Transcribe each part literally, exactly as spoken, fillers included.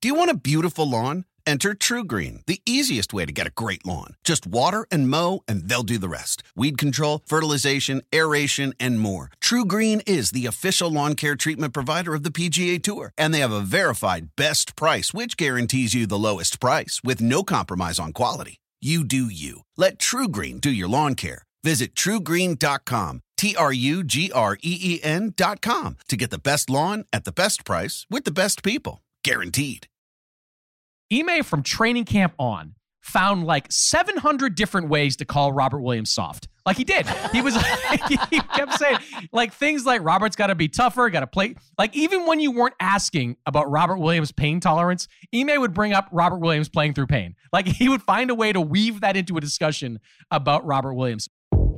Do you want a beautiful lawn? Enter TruGreen, the easiest way to get a great lawn. Just water and mow, and they'll do the rest. Weed control, fertilization, aeration, and more. TruGreen is the official lawn care treatment provider of the P G A Tour, and they have a verified best price, which guarantees you the lowest price with no compromise on quality. You do you. Let TruGreen do your lawn care. Visit True Green dot com, T R U G R E E N dot com, to get the best lawn at the best price with the best people. Guaranteed. Ime from training camp on found like seven hundred different ways to call Robert Williams soft. Like he did. He was like, he kept saying like things like Robert's got to be tougher, got to play. Like even when you weren't asking about Robert Williams' pain tolerance, Ime would bring up Robert Williams playing through pain. Like he would find a way to weave that into a discussion about Robert Williams.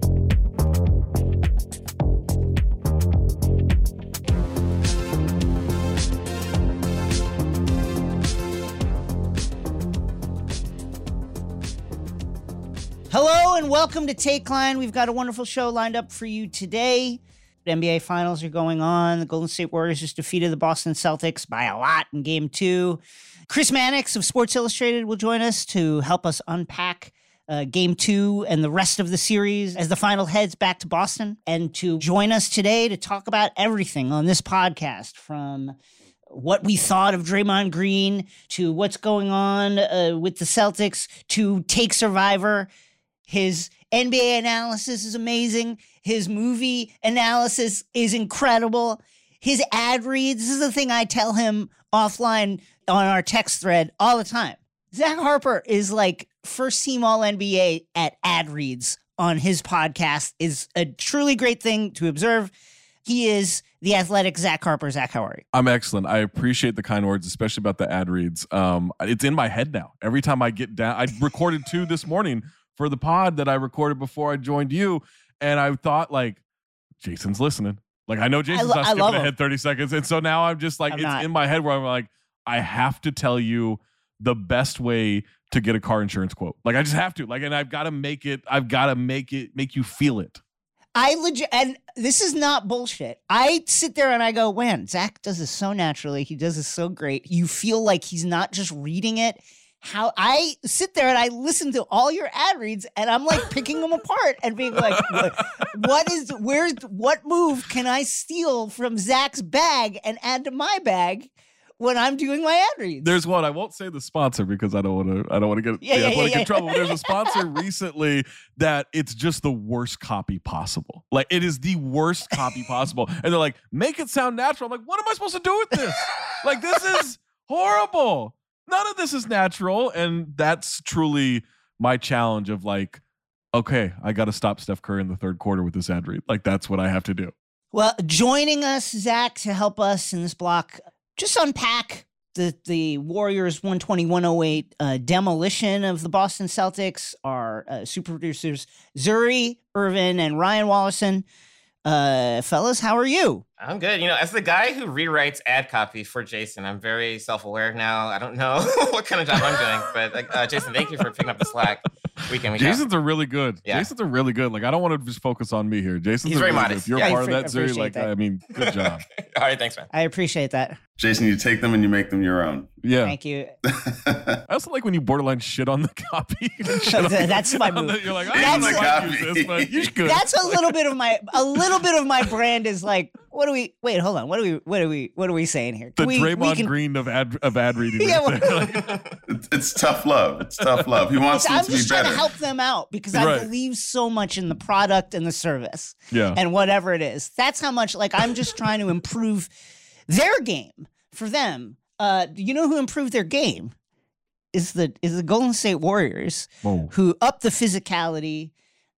Hello and welcome to Take Line. We've got a wonderful show lined up for you today. The N B A Finals are going on. The Golden State Warriors just defeated the Boston Celtics by a lot in Game two. Chris Mannix of Sports Illustrated will join us to help us unpack uh, Game two and the rest of the series as the final heads back to Boston. And to join us today to talk about everything on this podcast, from what we thought of Draymond Green to what's going on uh, with the Celtics to Take Survivor. His N B A analysis is amazing. His movie analysis is incredible. His ad reads, this is the thing I tell him offline on our text thread all the time. Zach Harper is like first team all N B A at ad reads on his podcast. Is a truly great thing to observe. He is the athletic Zach Harper. Zach, how are you? I'm excellent. I appreciate the kind words, especially about the ad reads. Um, it's in my head now. Every time I get down, I recorded two this morning for the pod that I recorded before I joined you. And I thought like, Jason's listening. Like, I know Jason's I lo- not skipping ahead thirty seconds. And so now I'm just like, I'm it's not. in my head where I'm like, I have to tell you the best way to get a car insurance quote. Like, I just have to. Like, and I've got to make it, I've got to make it, make you feel it. I legit, and this is not bullshit. I sit there and I go, man, Zach does this so naturally. He does this so great. You feel like he's not just reading it. How I sit there and I listen to all your ad reads and I'm like picking them apart and being like, what, what is, where's, what move can I steal from Zach's bag and add to my bag when I'm doing my ad reads? There's one. I won't say the sponsor because I don't want to. I don't want to get. Yeah, yeah, yeah, I want to yeah, get yeah. in trouble. But there's a sponsor recently that it's just the worst copy possible. Like it is the worst copy possible, and they're like, make it sound natural. I'm like, what am I supposed to do with this? Like this is horrible. None of this is natural, and that's truly my challenge. Of like, okay, I got to stop Steph Curry in the third quarter with this ad read. Like that's what I have to do. Well, joining us, Zach, to help us in this block, just unpack the the Warriors one twenty one oh eight uh, demolition of the Boston Celtics. Our uh, super producers, Zuri, Irvin, and Ryan Wallison. Uh, fellas, how are you? I'm good. You know, as the guy who rewrites ad copy for Jason, I'm very self-aware now. I don't know what kind of job I'm doing, but like, uh, Jason, thank you for picking up the slack. Weekend, week Jason's out. are really good. Yeah. Jason's are really good. Like I don't want to just focus on me here. Jason's He's are very really modest. Good. If you're Yeah, part I of that, appreciate Zuri, like that. I mean, good job. All right, thanks, man. I appreciate that. Jason, you take them and you make them your own. Yeah. Thank you. I also like when you borderline shit on the copy. Shit on the- That's my on move. the- you're like, In I the don't know why I use copy. this, but you should. That's a little bit of my a little bit of my brand is like, what do we wait, hold on. What are we what are we what are we saying here? the we, Draymond we can, Green of ad of ad reading. Yeah, right there. Like, It's, it's tough love. It's tough love. He wants them I'm to be just trying better. to help them out because I Right. believe so much in the product and the service yeah. and whatever it is. That's how much like I'm just trying to improve their game for them. Uh, you know who improved their game? Is the is the Golden State Warriors, Whoa. who upped the physicality,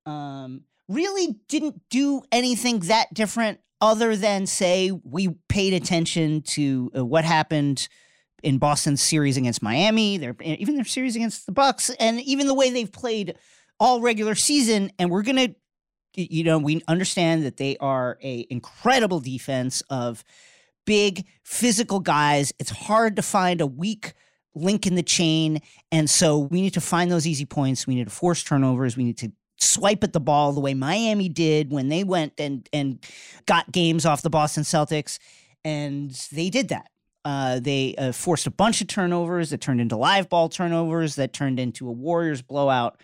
um, really didn't do anything that different other than say we paid attention to uh, what happened in Boston's series against Miami, their even their series against the Bucks, and even the way they've played all regular season. And we're gonna, you know, we understand that they are a incredible defense of big physical guys. It's hard to find a weak link in the chain. And so we need to find those easy points. We need to force turnovers. We need to swipe at the ball the way Miami did when they went and, and got games off the Boston Celtics. And they did that. Uh, they uh, forced a bunch of turnovers that turned into live ball turnovers that turned into a Warriors blowout.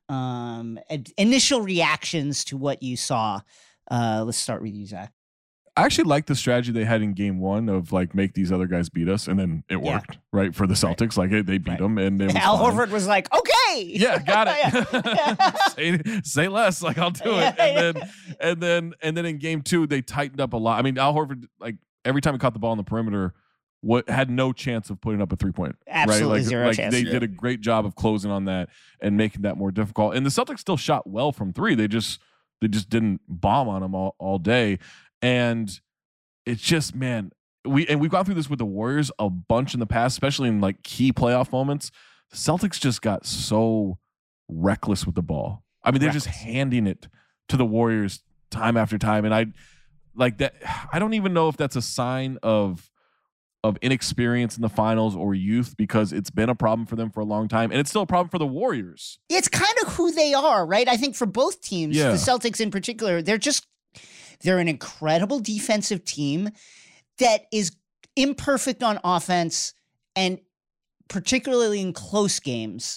Um, initial reactions to what you saw. Uh, let's start with you, Zach. I actually like the strategy they had in game one of like make these other guys beat us, and then it Yeah. worked right for the Celtics. Like they beat Right. them, and it was Al fine. Horford was like, okay. Yeah, got it. Yeah. say, say less, like I'll do Yeah, it. And yeah. then and then and then in game two, they tightened up a lot. I mean, Al Horford, like every time he caught the ball on the perimeter, what had no chance of putting up a three point. Absolutely right? Like, zero like chance. They Yeah. did a great job of closing on that and making that more difficult. And the Celtics still shot well from three. They just they just didn't bomb on them all, all day. And it's just, man, we and we've gone through this with the Warriors a bunch in the past, especially in like key playoff moments. The Celtics just got so reckless with the ball. I mean, they're just Reckless. handing it to the Warriors time after time. And I like that. I don't even know if that's a sign of of inexperience in the finals or youth, because it's been a problem for them for a long time. And it's still a problem for the Warriors. It's kind of who they are, right? I think for both teams, Yeah. the Celtics in particular, they're just they're an incredible defensive team that is imperfect on offense, and particularly in close games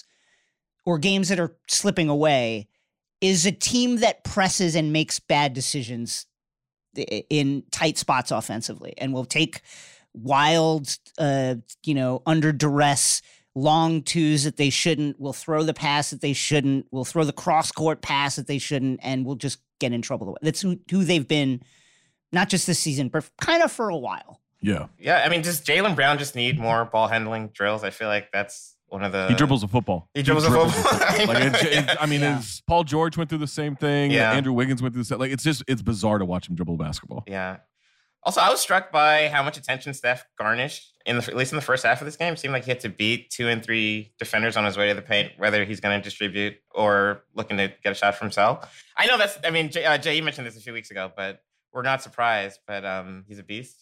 or games that are slipping away, is a team that presses and makes bad decisions i- in tight spots offensively and will take wild, uh, you know, under duress long twos that they shouldn't, will throw the pass that they shouldn't, will throw the cross-court pass that they shouldn't, and will just get in trouble. That's who, who they've been, not just this season, but kind of for a while. Yeah. Yeah, I mean, does Jaylen Brown just need more ball handling drills? I feel like that's one of the. He dribbles a football. He dribbles a football. Like it's, it's, I mean, Yeah. it's, Paul George went through the same thing. Yeah. Andrew Wiggins went through the same. Like it's just it's bizarre to watch him dribble basketball. Yeah. Also, I was struck by how much attention Steph garnished in the at least in the first half of this game. It seemed like he had to beat two and three defenders on his way to the paint, whether he's going to distribute or looking to get a shot for himself. I know that's. I mean, Jay, uh, Jay, you mentioned this a few weeks ago, but we're not surprised. But um, he's a beast.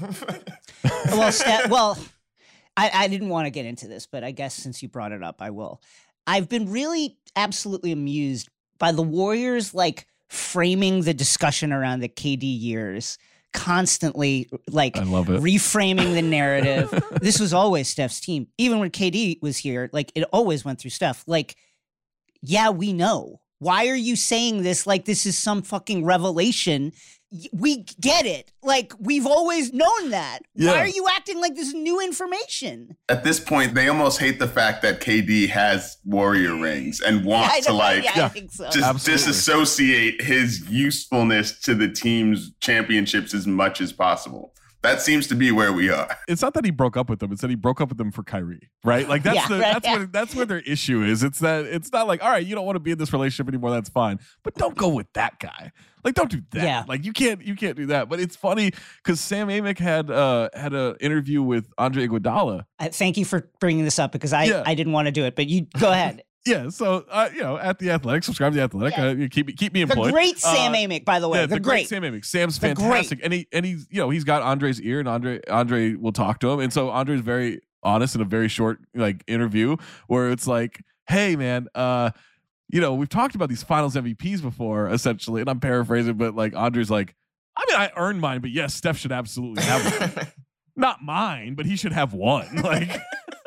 Well, Steph, well, I, I didn't want to get into this, but I guess since you brought it up, I will. I've been really absolutely amused by the Warriors, like framing the discussion around the K D years constantly, like I love it. reframing the narrative. This was always Steph's team. Even when K D was here, like it always went through Steph. Like, yeah, we know. Why are you saying this like this is some fucking revelation? Y- We get it. Like, we've always known that. Yeah. Why are you acting like this is new information? At this point, they almost hate the fact that K D has Warrior rings and want I to know, like yeah, yeah. I think so. just Absolutely. disassociate his usefulness to the team's championships as much as possible. That seems to be where we are. It's not that he broke up with them. It's that he broke up with them for Kyrie, right? Like that's Yeah, the right, that's yeah. where that's where their issue is. It's that it's not like, all right, you don't want to be in this relationship anymore. That's fine, but don't go with that guy. Like, don't do that. Yeah. Like you can't you can't do that. But it's funny because Sam Amick had uh had an interview with Andre Iguodala. I, thank you for bringing this up because I, Yeah. I didn't want to do it, but you go ahead. Yeah, so uh, you know, at the Athletic, subscribe to the Athletic. Yeah. Uh, you keep me keep me The employed. great Sam Uh, Amick, by the way. Yeah, the, the great. Sam Amick. Sam's The great. fantastic, and he and he's you know he's got Andre's ear, and Andre Andre will talk to him, and so Andre's very honest in a very short like interview where it's like, hey man, uh, you know we've talked about these Finals M V Ps before, essentially, and I'm paraphrasing, but like Andre's like, I mean I earned mine, but yes, Steph should absolutely have one. Not mine, but he should have one. Like.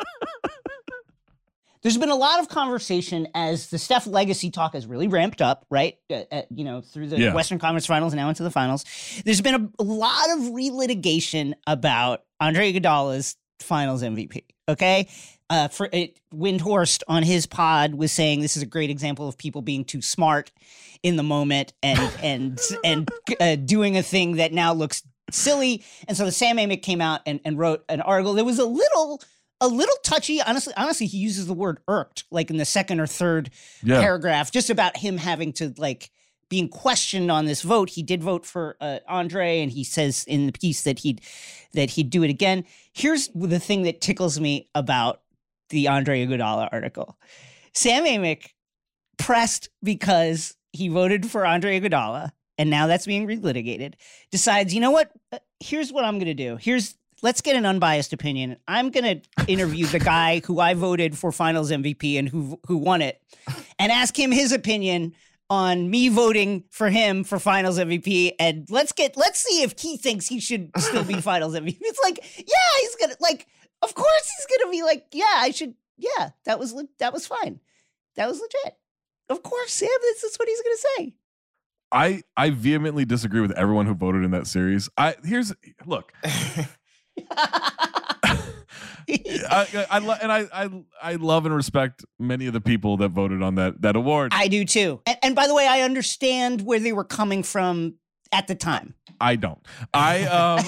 There's been a lot of conversation as the Steph legacy talk has really ramped up, right? Uh, uh, you know, through the Yeah. Western Conference Finals, now into the finals. There's been a, a lot of relitigation about Andre Iguodala's Finals M V P. Okay, uh, for it, Windhorst on his pod was saying this is a great example of people being too smart in the moment and and and uh, doing a thing that now looks silly. And so the Sam Amick came out and, and wrote an article that was a little. A little touchy, honestly. Honestly, he uses the word "irked" like in the second or third Yeah. paragraph, just about him having to like being questioned on this vote. He did vote for uh, Andre, and he says in the piece that he'd that he'd do it again. Here's the thing that tickles me about the Andre Iguodala article: Sam Amick pressed because he voted for Andre Iguodala, and now that's being relitigated. Decides, you know what? Uh, Here's what I'm going to do. Here's Let's get an unbiased opinion. I'm going to interview the guy who I voted for Finals M V P and who who won it and ask him his opinion on me voting for him for Finals M V P, and let's get let's see if he thinks he should still be Finals M V P. It's like, yeah, he's gonna like, of course he's gonna be like, yeah, I should, yeah, that was le- that was fine, that was legit. Of course, Sam, this is what he's gonna say. I I vehemently disagree with everyone who voted in that series. I here's look. I, I, I lo- and I, I I love and respect many of the people that voted on that that award. I do too. And, and by the way, I understand where they were coming from at the time. I don't. I um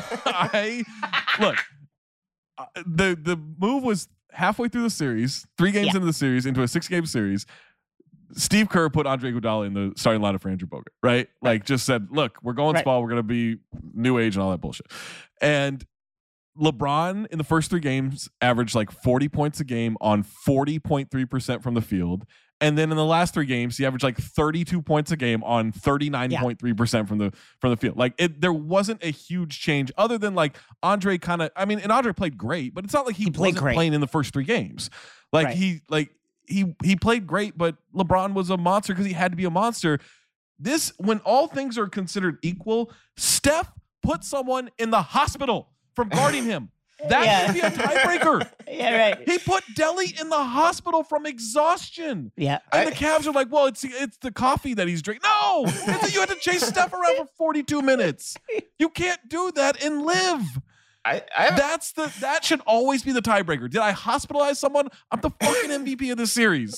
I, I look. Uh, the the move was halfway through the series, three games Yeah. into the series, into a six game series. Steve Kerr put Andre Iguodala in the starting lineup for Andrew Bogut, right? Like just said, look, we're going Right. small. We're going to be new age and all that bullshit. And LeBron in the first three games averaged like forty points a game on forty point three percent from the field. And then in the last three games, he averaged like thirty-two points a game on thirty-nine point three percent from the from the field. Like it, there wasn't a huge change other than like Andre kind of, I mean, and Andre played great, but it's not like he, He played wasn't great. playing in the first three games. Like Right. he, like he, he played great, but LeBron was a monster because he had to be a monster. This, when all things are considered equal, Steph put someone in the hospital from guarding him. That Yeah. should be a tiebreaker. Yeah, right. He put Delly in the hospital from exhaustion. Yeah. And I- the Cavs are like, well, it's it's the coffee that he's drinking. No, it's that you had to chase Steph around for forty-two minutes. You can't do that and live. I, I have, That's the that should always be the tiebreaker. Did I hospitalize someone? I'm the fucking M V P of this series.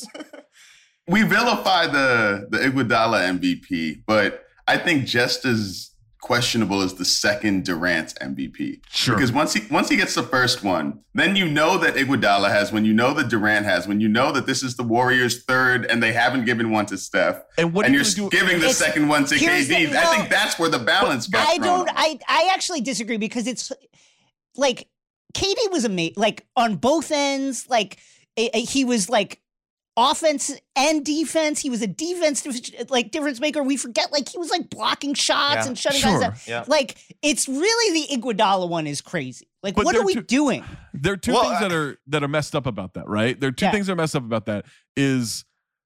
We vilify the the Iguodala M V P, but I think just as questionable as the second Durant M V P. Sure. Because once he once he gets the first one, then you know that Iguodala has one, you know that Durant has one, you know that this is the Warriors' third, and they haven't given one to Steph. And what and are you're you gonna do? giving the It's- second one to K here's D. the- I well, think that's where the balance gets I thrown don't. off. I I actually disagree because it's like K D was amazing. Like on both ends, like eh, eh, he was like offense and defense. He was a defense like difference maker. We forget like he was like blocking shots Yeah. and shutting Sure. guys down. Yeah. Like it's really the Iguodala one is crazy. Like But what they're are we too- doing? There are two Well, things I- that are that are messed up about that, right? There are two Yeah. things that are messed up about that. Is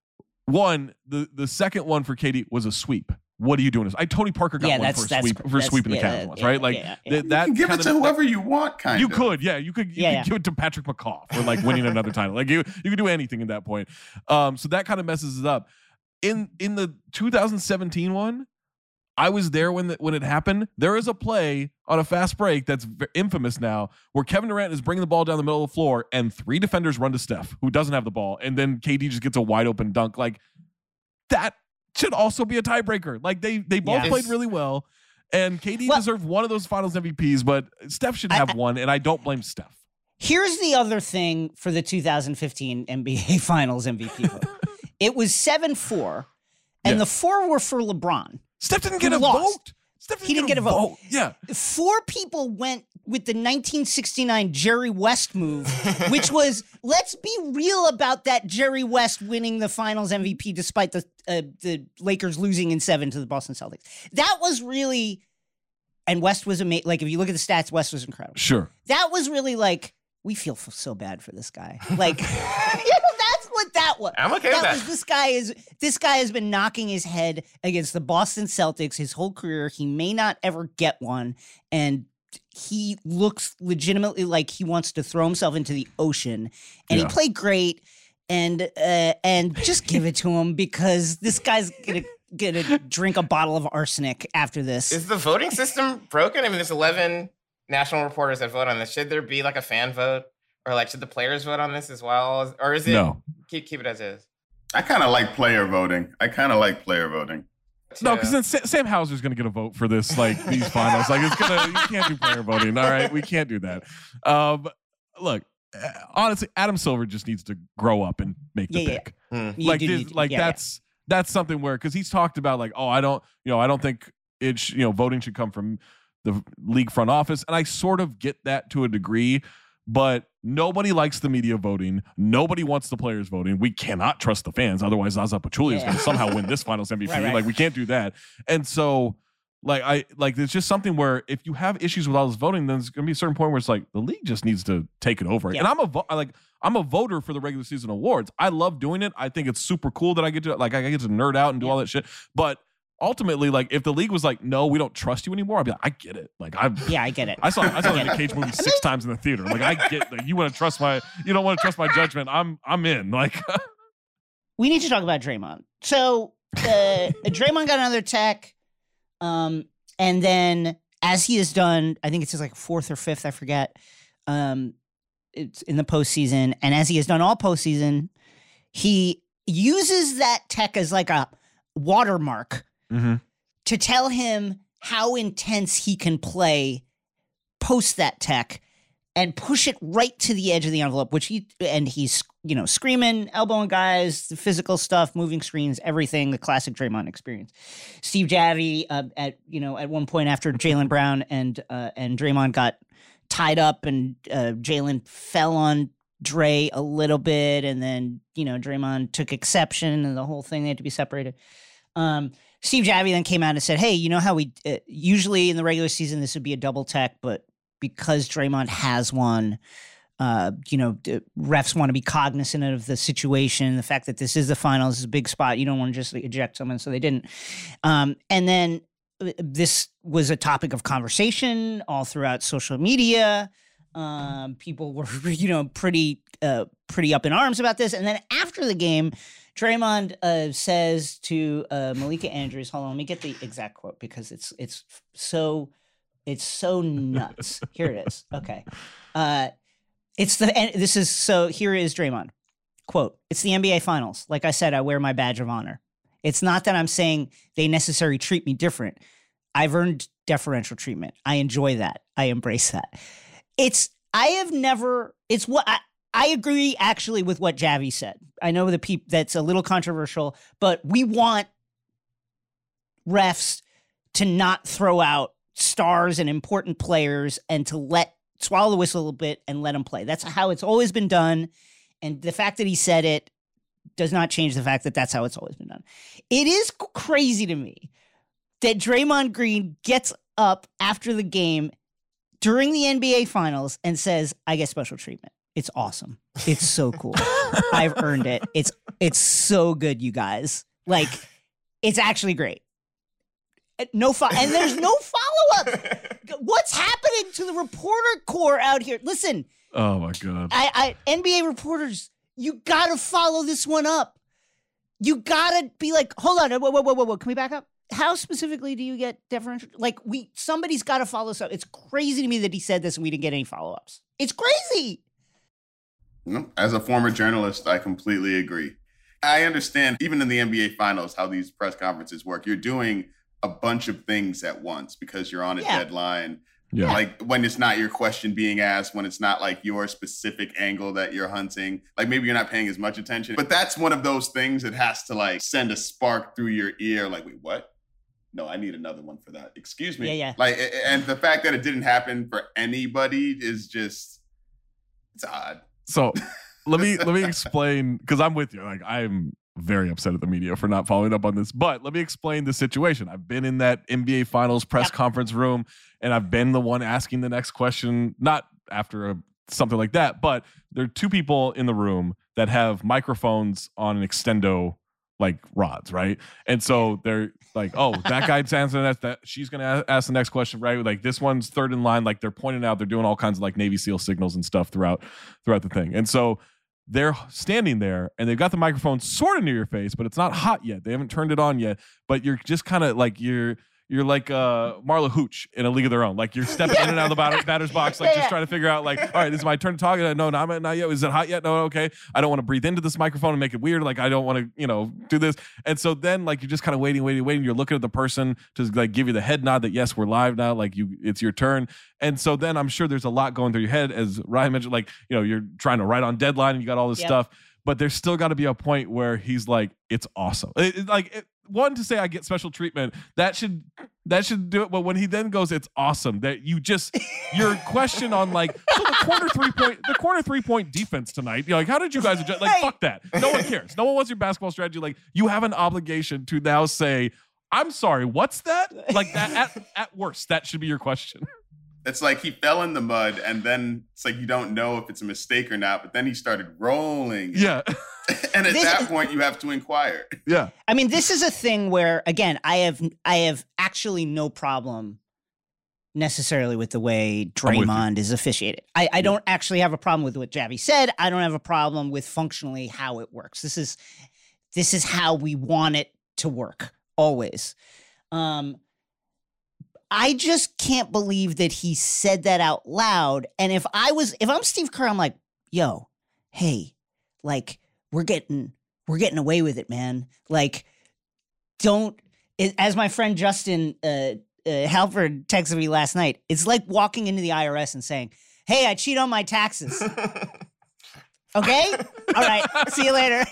one, the the second one for K D was a sweep. What are you doing? I Tony Parker got Yeah, one that's- for a that's sweep cr- for that's- sweeping the yeah, Cavs once, yeah, right? Like yeah, yeah. th- that you can give it kinda- to whoever you want, kind You of. could, yeah. You could, you Yeah, could yeah. give it to Patrick McCaw for like winning another title. Like you, you could do anything at that point. Um, so that kind of messes it up. In in the two thousand seventeen one, I was there when the, when it happened. There is a play on a fast break that's v- infamous now, where Kevin Durant is bringing the ball down the middle of the floor, and three defenders run to Steph, who doesn't have the ball, and then K D just gets a wide open dunk. Like that should also be a tiebreaker. Like they they both Yeah. played really well. And K D Well- deserved one of those Finals M V Ps, but Steph should I- have I- one, and I don't blame Steph. Here's the other thing for the two thousand fifteen N B A Finals M V P vote. It was seven four, and Yeah. the four were for LeBron. Steph didn't get Who a lost. vote. Steph didn't, He didn't get a vote. Yeah. Four people went with the nineteen sixty-nine Jerry West move, which was let's be real about that Jerry West winning the Finals M V P despite the uh, the Lakers losing in seven to the Boston Celtics. That was really, and West was amazing. Like if you look at the stats, West was incredible. Sure. That was really like we feel f- so bad for this guy. Like you know, that's what that was. I'm okay that with was that. this guy is this guy has been knocking his head against the Boston Celtics his whole career. He may not ever get one, and he looks legitimately like he wants to throw himself into the ocean. And Yeah. he played great, and uh, and just give it to him because this guy's gonna gonna drink a bottle of arsenic after this. Is the voting system broken? I mean, there's eleven national reporters that vote on this. Should there be like a fan vote? Or like, should the players vote on this as well? Or is it No. keep keep it as is? I kind of like player voting. I kind of like player voting. No, Yeah. because then Sa- Sam Hauser's going to get a vote for this, like these finals. Like it's gonna, you can't do player voting. All right, we can't do that. Um, look, uh, honestly, Adam Silver just needs to grow up and make the Yeah, yeah. pick. Hmm. You Like, do this- need to- like yeah, yeah. that's that's something where because he's talked about like, oh, I don't, you know, I don't think it, sh- you know, voting should come from the league front office, and I sort of get that to a degree. But nobody likes the media voting. Nobody wants the players voting. We cannot trust the fans. Otherwise, Zaza Pachulia is Yeah. going to somehow win this finals M V P. Right, right. Like, we can't do that. And so Like I like there's just something where if you have issues with all this voting, then there's gonna be a certain point where it's like the league just needs to take it over. Yeah. And I'm a vo- like I'm a voter for the regular season awards. I love doing it. I think it's super cool that I get to like I get to nerd out and do Yeah. all that shit. But ultimately, like if the league was like, no, we don't trust you anymore, I'd be like, I get it. Like I Yeah, I get it. I saw I saw the Nick Cage movie six times in the theater. Like I get like, you want to trust my you don't want to trust my judgment. I'm I'm in. Like We need to talk about Draymond. So uh, Draymond got another tech. Um And then, as he has done, I think it's his like fourth or fifth, I forget. Um, it's in the postseason, and as he has done all postseason, he uses that tech as like a watermark mm-hmm. to tell him how intense he can play post that tech, and push it right to the edge of the envelope. Which he and he's you know screaming, elbowing guys, the physical stuff, moving screens, everything. The classic Draymond experience. Steve Javie uh, at you know at one point after Jaylen Brown and uh, and Draymond got tied up, and uh, Jaylen fell on Dre a little bit, and then you know Draymond took exception, and the whole thing they had to be separated. Um, Steve Javie then came out and said, "Hey, you know how we uh, usually in the regular season this would be a double tech, but because Draymond has one, uh, you know, refs want to be cognizant of the situation, the fact that this is the finals, is a big spot. You don't want to just eject someone, so they didn't. Um, and then this was a topic of conversation all throughout social media. Um, people were, you know, pretty, uh, pretty up in arms about this. And then after the game, Draymond uh, says to uh, Malika Andrews, "Hold on, let me get the exact quote because it's it's so." It's so nuts. Here it is. Okay. Uh, it's the, and this is, so here is Draymond. Quote, "It's the N B A Finals. Like I said, I wear my badge of honor. It's not that I'm saying they necessarily treat me different. I've earned deferential treatment. I enjoy that. I embrace that." It's, I have never, it's what, I, I agree actually with what Javie said. I know the peop, that's a little controversial, but we want refs to not throw out stars and important players and to let swallow the whistle a little bit and let them play. That's how it's always been done. And the fact that he said it does not change the fact that that's how it's always been done. It is crazy to me that Draymond Green gets up after the game during the N B A Finals and says, "I get special treatment. It's awesome. It's so cool. I've earned it. It's it's so good, you guys. Like, it's actually great." No fo- and there's no follow-up. What's happening to the reporter corps out here? Listen. Oh my God. I, I N B A reporters, you gotta follow this one up. You gotta be like, hold on, whoa, whoa, whoa, whoa, whoa. Can we back up? How specifically do you get deferential? Like, we somebody's gotta follow this up. It's crazy to me that he said this and we didn't get any follow-ups. It's crazy. As a former journalist, I completely agree. I understand, even in the N B A Finals, how these press conferences work. You're doing a bunch of things at once because you're on a Yeah. deadline. Yeah. Like when it's not your question being asked, when it's not like your specific angle that you're hunting, like maybe you're not paying as much attention. But that's one of those things that has to like send a spark through your ear. Like, wait, what? No, I need another one for that. Excuse me. Yeah, yeah. Like, and the fact that it didn't happen for anybody is just, it's odd. So let me let me explain, because I'm with you. Like I'm very upset at the media for not following up on this. But let me explain the situation. I've been in that N B A Finals press Yep. conference room, and I've been the one asking the next question, not after a, something like that, but there are two people in the room that have microphones on an extendo like rods, right? And so they're like, oh, that guy's answering that, that she's gonna ask the next question, right? Like this one's third in line. Like they're pointing out, they're doing all kinds of like Navy SEAL signals and stuff throughout throughout the thing. And so they're standing there and they've got the microphone sort of near your face, but it's not hot yet. They haven't turned it on yet, but you're just kind of like you're you're like uh, Marla Hooch in A League of Their Own. Like you're stepping in and out of the batter, batter's box, like Yeah, just yeah. trying to figure out like, all right, this is my turn to talk. No, not, not yet. Is it hot yet? No, okay. I don't want to breathe into this microphone and make it weird. Like I don't want to, you know, do this. And so then like you're just kind of waiting, waiting, waiting. You're looking at the person to like give you the head nod that yes, we're live now. Like you, it's your turn. And so then I'm sure there's a lot going through your head, as Ryan mentioned, like, you know, you're trying to write on deadline and you got all this Yep. stuff, but there's still got to be a point where he's like, it's awesome. It, it- like it, one to say I get special treatment, that should that should do it. But when he then goes, it's awesome that you just your question on like so the corner three point the corner three point defense tonight. You're like, how did you guys adjust? Like, Hey. fuck that. No one cares. No one wants your basketball strategy. Like, you have an obligation to now say, I'm sorry, what's that? Like that at, at worst, that should be your question. It's like he fell in the mud, and then it's like you don't know if it's a mistake or not, but then he started rolling. Yeah. And at This- that point, you have to inquire. Yeah. I mean, this is a thing where, again, I have I have actually no problem necessarily with the way I'm with you. Draymond is officiated. I, I don't actually have a problem with what Javi said. I don't have a problem with functionally how it works. This is this is how we want it to work always. Um, I just can't believe that he said that out loud. And if I was, if I'm Steve Kerr, I'm like, yo, hey, like we're getting, we're getting away with it, man. Like, don't. It, as my friend Justin uh, uh, Halford texted me last night, it's like walking into the I R S and saying, hey, I cheat on my taxes. Okay, all right, see you later.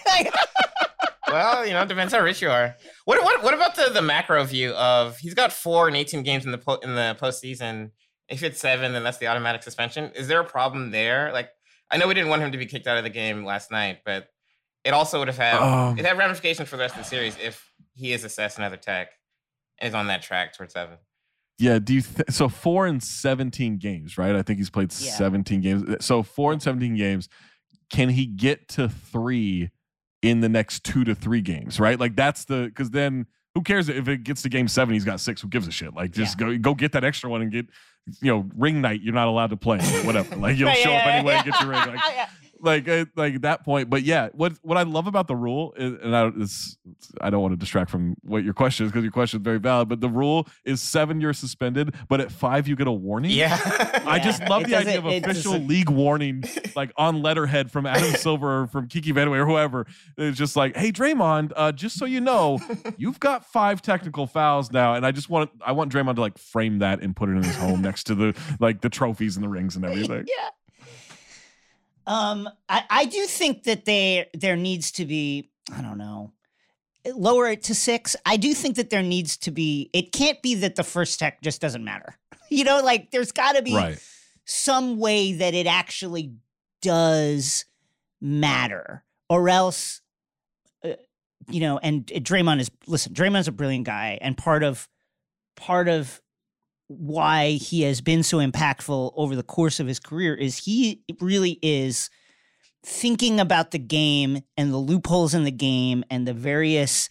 Well, you know, it depends how rich you are. What what what about the, the macro view of he's got four and eighteen games in the po- in the postseason? If it's seven, then that's the automatic suspension. Is there a problem there? Like, I know we didn't want him to be kicked out of the game last night, but it also would have had Um, it had ramifications for the rest of the series if he is assessed another tech and is on that track towards seven. Yeah, do you th- so four and seventeen games, right? I think he's played Yeah. seventeen games. So four and seventeen games. Can he get to three in the next two to three games, right? Like that's the because then who cares if it gets to game seven, he's got six. Who gives a shit? Like just go go get that extra one and get, you know, ring night. You're not allowed to play, or whatever. Like you'll Right, show yeah, up yeah, anyway yeah. and get your ring. Like like uh, like at that point. But yeah, what what I love about the rule is, and I, it's, I don't want to distract from what your question is because your question is very valid. But the rule is seven you're suspended, but at five you get a warning. Yeah. I Yeah. just love It the idea of doesn't- it official doesn't- league warning, like on letterhead from Adam Silver or from Kiki Vanway or whoever. It's just like, hey, Draymond, uh, just so you know, you've got five technical fouls now, and I just want I want Draymond to like frame that and put it in his home next to the like the trophies and the rings and everything. Yeah. Um, I, I do think that there there needs to be, I don't know, lower it to six. I do think that there needs to be, it can't be that the first tech just doesn't matter. You know, like there's got to be Right. some way that it actually does matter, or else, uh, you know, and uh, Draymond is, listen, Draymond's a brilliant guy, and part of, part of why he has been so impactful over the course of his career is he really is thinking about the game and the loopholes in the game and the various,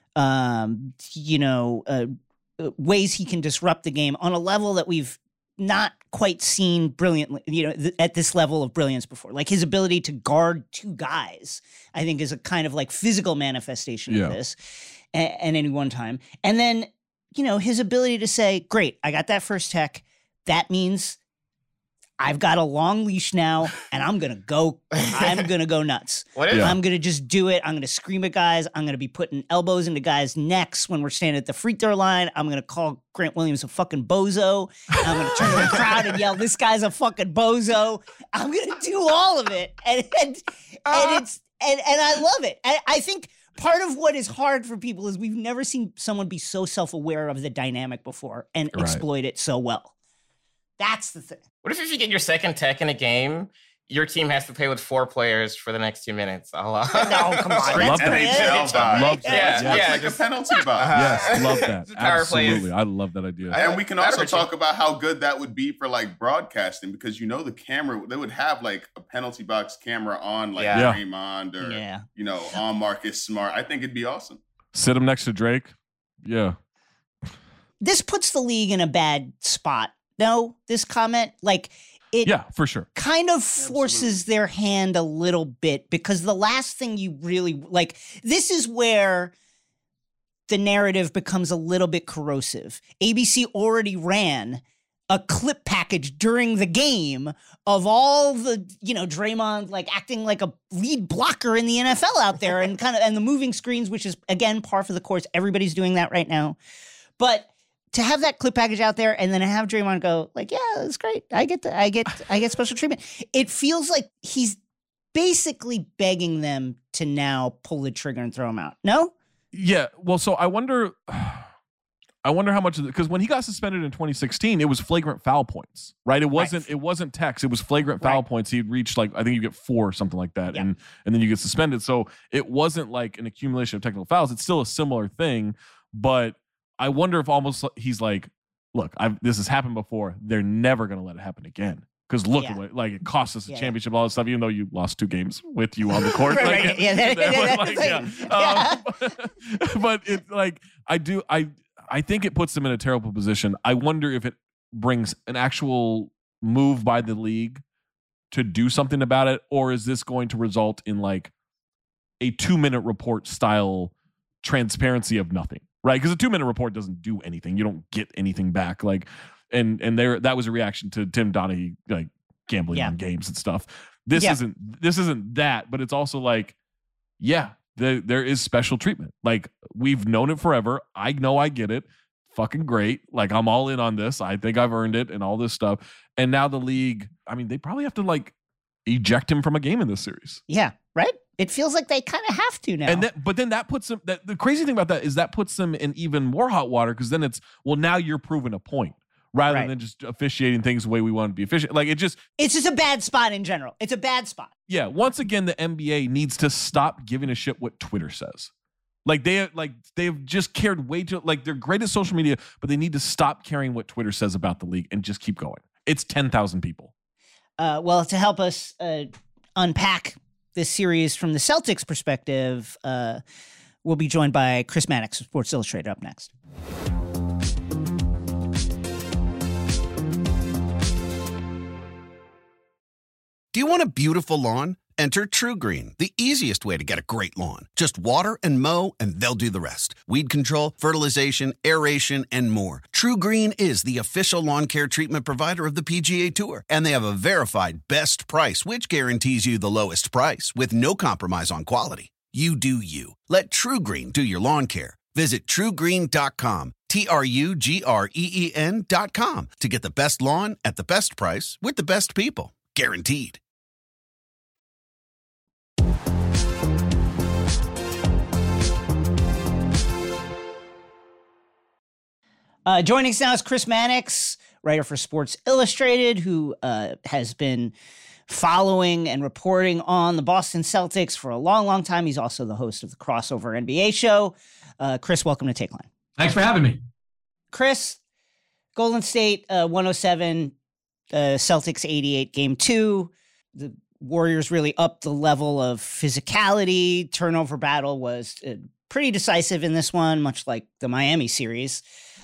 um, you know, uh, ways he can disrupt the game on a level that we've not quite seen brilliantly, you know, th- at this level of brilliance before. Like his ability to guard two guys, I think, is a kind of like physical manifestation Yeah. of this at, at any one time. And then, you know, his ability to say, great, I got that first tech. That means I've got a long leash now and I'm going to go, I'm going to go nuts. What if Yeah. I'm going to just do it. I'm going to scream at guys. I'm going to be putting elbows into guys' necks when we're standing at the free throw line. I'm going to call Grant Williams a fucking bozo. I'm going to turn to the crowd and yell, this guy's a fucking bozo. I'm going to do all of it. And, and, and it's, and, and I love it. I, I think part of what is hard for people is we've never seen someone be so self-aware of the dynamic before and Right. exploit it so well. That's the thing. What if if you get your second tech in a game, your team has to play with four players for the next two minutes? A lot. No, come on. Straight Love That's that. N H L it. vibe. Love that. Yeah, Yes. yeah. Like just- a penalty box. Yes, love that. Power plays. Absolutely. I love that idea. And we can That'd also hurt talk you. about how good that would be for like broadcasting, because you know the camera, they would have like a penalty box camera on like Yeah. Yeah. Draymond or Yeah. you know on Marcus Smart. I think it'd be awesome. Sit him next to Drake. Yeah. This puts the league in a bad spot. No, this comment, like it Yeah, for sure. kind of forces their hand a little bit, because the last thing you really like, this is where the narrative becomes a little bit corrosive. A B C already ran a clip package during the game of all the, you know, Draymond like acting like a lead blocker in the N F L out there, and kind of, and the moving screens, which is again par for the course. Everybody's doing that right now. But to have that clip package out there and then have Draymond go like, yeah, that's great. I get the, I get, I get special treatment. It feels like he's basically begging them to now pull the trigger and throw him out. No? Yeah. Well, so I wonder, I wonder how much of it, because when he got suspended in twenty sixteen, it was flagrant foul points, right? It wasn't, it wasn't text. It was flagrant foul Right. points. He'd reached like, I think you get four or something like that. Yeah. And, and then you get suspended. So it wasn't like an accumulation of technical fouls. It's still a similar thing, but I wonder if almost he's like, look, I've, this has happened before. They're never going to let it happen again. Because look Yeah. at what, like, it cost us a Yeah. championship, all this stuff, even though you lost two games with you on the court. Right, like, right. Yeah, that- that was that's like, like- yeah. Um, but it like I do I I think it puts them in a terrible position. I wonder if it brings an actual move by the league to do something about it, or is this going to result in like a two minute report style transparency of nothing, right? Because a two minute report doesn't do anything. You don't get anything back. Like, and and there that was a reaction to Tim Donaghy like gambling Yeah. on games and stuff. This Yeah. isn't this isn't that, but it's also like, yeah, the, there is special treatment. Like, we've known it forever. I know I get it. Fucking great. Like, I'm all in on this. I think I've earned it and all this stuff. And now the league, I mean, they probably have to like eject him from a game in this series. Yeah, right? It feels like they kind of have to now. And that, but then that puts them, that the crazy thing about that is that puts them in even more hot water, because then it's, well, now you're proving a point rather Right. than just officiating things the way we want to be efficient. Like, it just, It's just a bad spot in general. It's a bad spot. yeah, once again, the N B A needs to stop giving a shit what Twitter says. Like, they like they've just cared way too, like, they're great at social media, but they need to stop caring what Twitter says about the league and just keep going. It's ten thousand people. Uh, well, to help us uh, unpack this series from the Celtics perspective, uh, we'll be joined by Chris Mannix of Sports Illustrated up next. Do you want a beautiful lawn? Enter TruGreen, the easiest way to get a great lawn. Just water and mow, and they'll do the rest. Weed control, fertilization, aeration, and more. TruGreen is the official lawn care treatment provider of the P G A Tour, and they have a verified best price, which guarantees you the lowest price with no compromise on quality. You do you. Let TruGreen do your lawn care. Visit true green dot com, T R U G R E E N dot com, to get the best lawn at the best price with the best people. Guaranteed. Uh, joining us now is Chris Mannix, writer for Sports Illustrated, who uh, has been following and reporting on the Boston Celtics for a long, long time. He's also the host of the Crossover N B A show. Uh, Chris, welcome to Take Line. Thanks for having me. Chris, Golden State uh, one oh seven, uh, Celtics eighty-eight, game two. The Warriors really upped the level of physicality. Turnover battle was uh, pretty decisive in this one, much like the Miami series.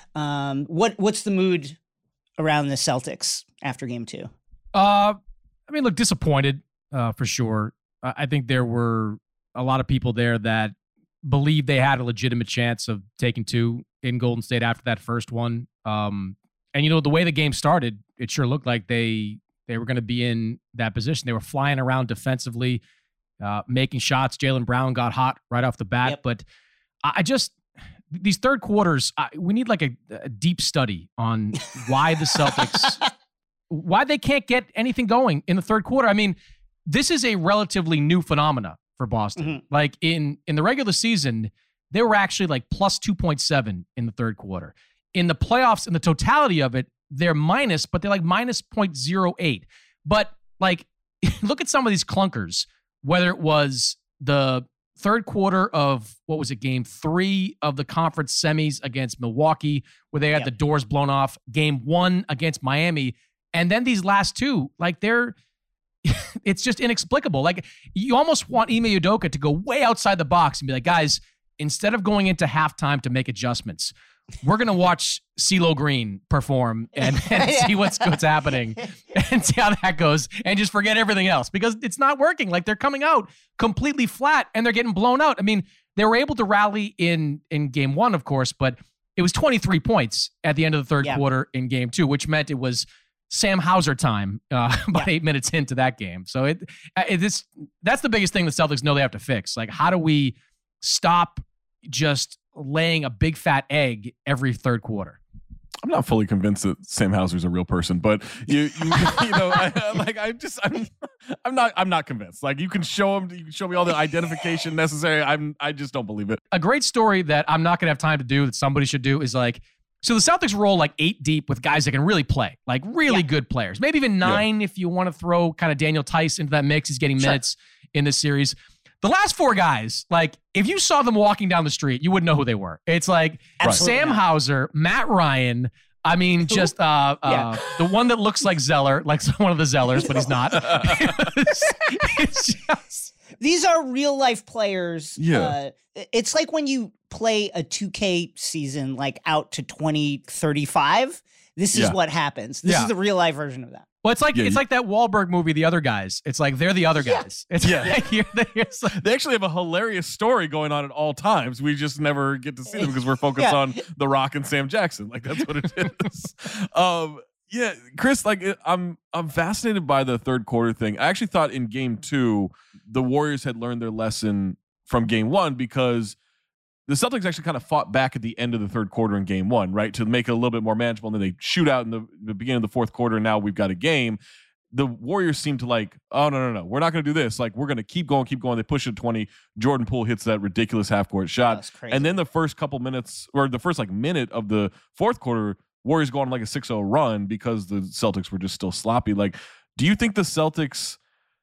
Um, what what's the mood around the Celtics after game two? Uh, I mean, look, disappointed uh, for sure. I I think there were a lot of people there that believed they had a legitimate chance of taking two in Golden State after that first one. Um, and, you know, the way the game started, it sure looked like they they were going to be in that position. They were flying around defensively, uh, making shots. Jaylen Brown got hot right off the bat. Yep. But I, I just... These third quarters, I, we need like a, a deep study on why the Celtics, why they can't get anything going in the third quarter. I mean, this is a relatively new phenomena for Boston. Mhm. Like in in the regular season, they were actually like plus two point seven in the third quarter. In the playoffs, in the totality of it, they're minus, but they're like minus zero point zero eight. But like, look at some of these clunkers, whether it was the third quarter of, what was it, game three of the conference semis against Milwaukee, where they had Yep. the doors blown off, game one against Miami, and then these last two, like they're, it's just inexplicable. Like, you almost want Ime Udoka to go way outside the box and be like, guys, instead of going into halftime to make adjustments, we're going to watch CeeLo Green perform and, and see what's what's happening and see how that goes, and just forget everything else, because it's not working. Like, they're coming out completely flat and they're getting blown out. I mean, they were able to rally in in game one, of course, but it was twenty-three points at the end of the third Yeah. quarter in game two, which meant it was Sam Hauser time uh, about Yeah. eight minutes into that game. So it, it this that's the biggest thing the Celtics know they have to fix. Like, how do we stop just laying a big fat egg every third quarter? I'm not fully convinced that Sam Hauser's a real person, but you, you, you know, I, like I just, I'm, I'm not, I'm not convinced. Like, you can show him, you can show me all the identification necessary. I'm, I just don't believe it. A great story that I'm not going to have time to do that somebody should do is like, so the Celtics roll like eight deep with guys that can really play, like really Yeah. good players, maybe even nine if you want to throw kind of Daniel Tice into that mix. He's getting Sure. minutes in this series. The last four guys, like, if you saw them walking down the street, you wouldn't know who they were. It's like Absolutely Sam not. Hauser, Matt Ryan. I mean, just uh, uh, Yeah. the one that looks like Zeller, like one of the Zellers, but he's not. it's, it's just, These are real life players. Yeah. Uh, it's like when you play a two K season, like out to twenty thirty-five. This is Yeah. what happens. This Yeah. is the real life version of that. well, it's like Yeah, it's you- like that Wahlberg movie, The Other Guys. It's like they're the other guys. It's Yeah. like you're the, it's like- They actually have a hilarious story going on at all times. We just never get to see them because we're focused Yeah. on The Rock and Sam Jackson. Like that's what it is. um, yeah, Chris, like it- I'm I'm fascinated by the third quarter thing. I actually thought in game two, the Warriors had learned their lesson from game one because the Celtics actually kind of fought back at the end of the third quarter in game one, right? To make it a little bit more manageable. And then they shoot out in the, the beginning of the fourth quarter. And now we've got a game. The Warriors seem to like, oh, no, no, no. We're not going to do this. Like, we're going to keep going, keep going. They push it to twenty. Jordan Poole hits that ridiculous half court shot. That's crazy. And then the first couple minutes, or the first like minute of the fourth quarter, Warriors go on like a six oh run because the Celtics were just still sloppy. Like, do you think the Celtics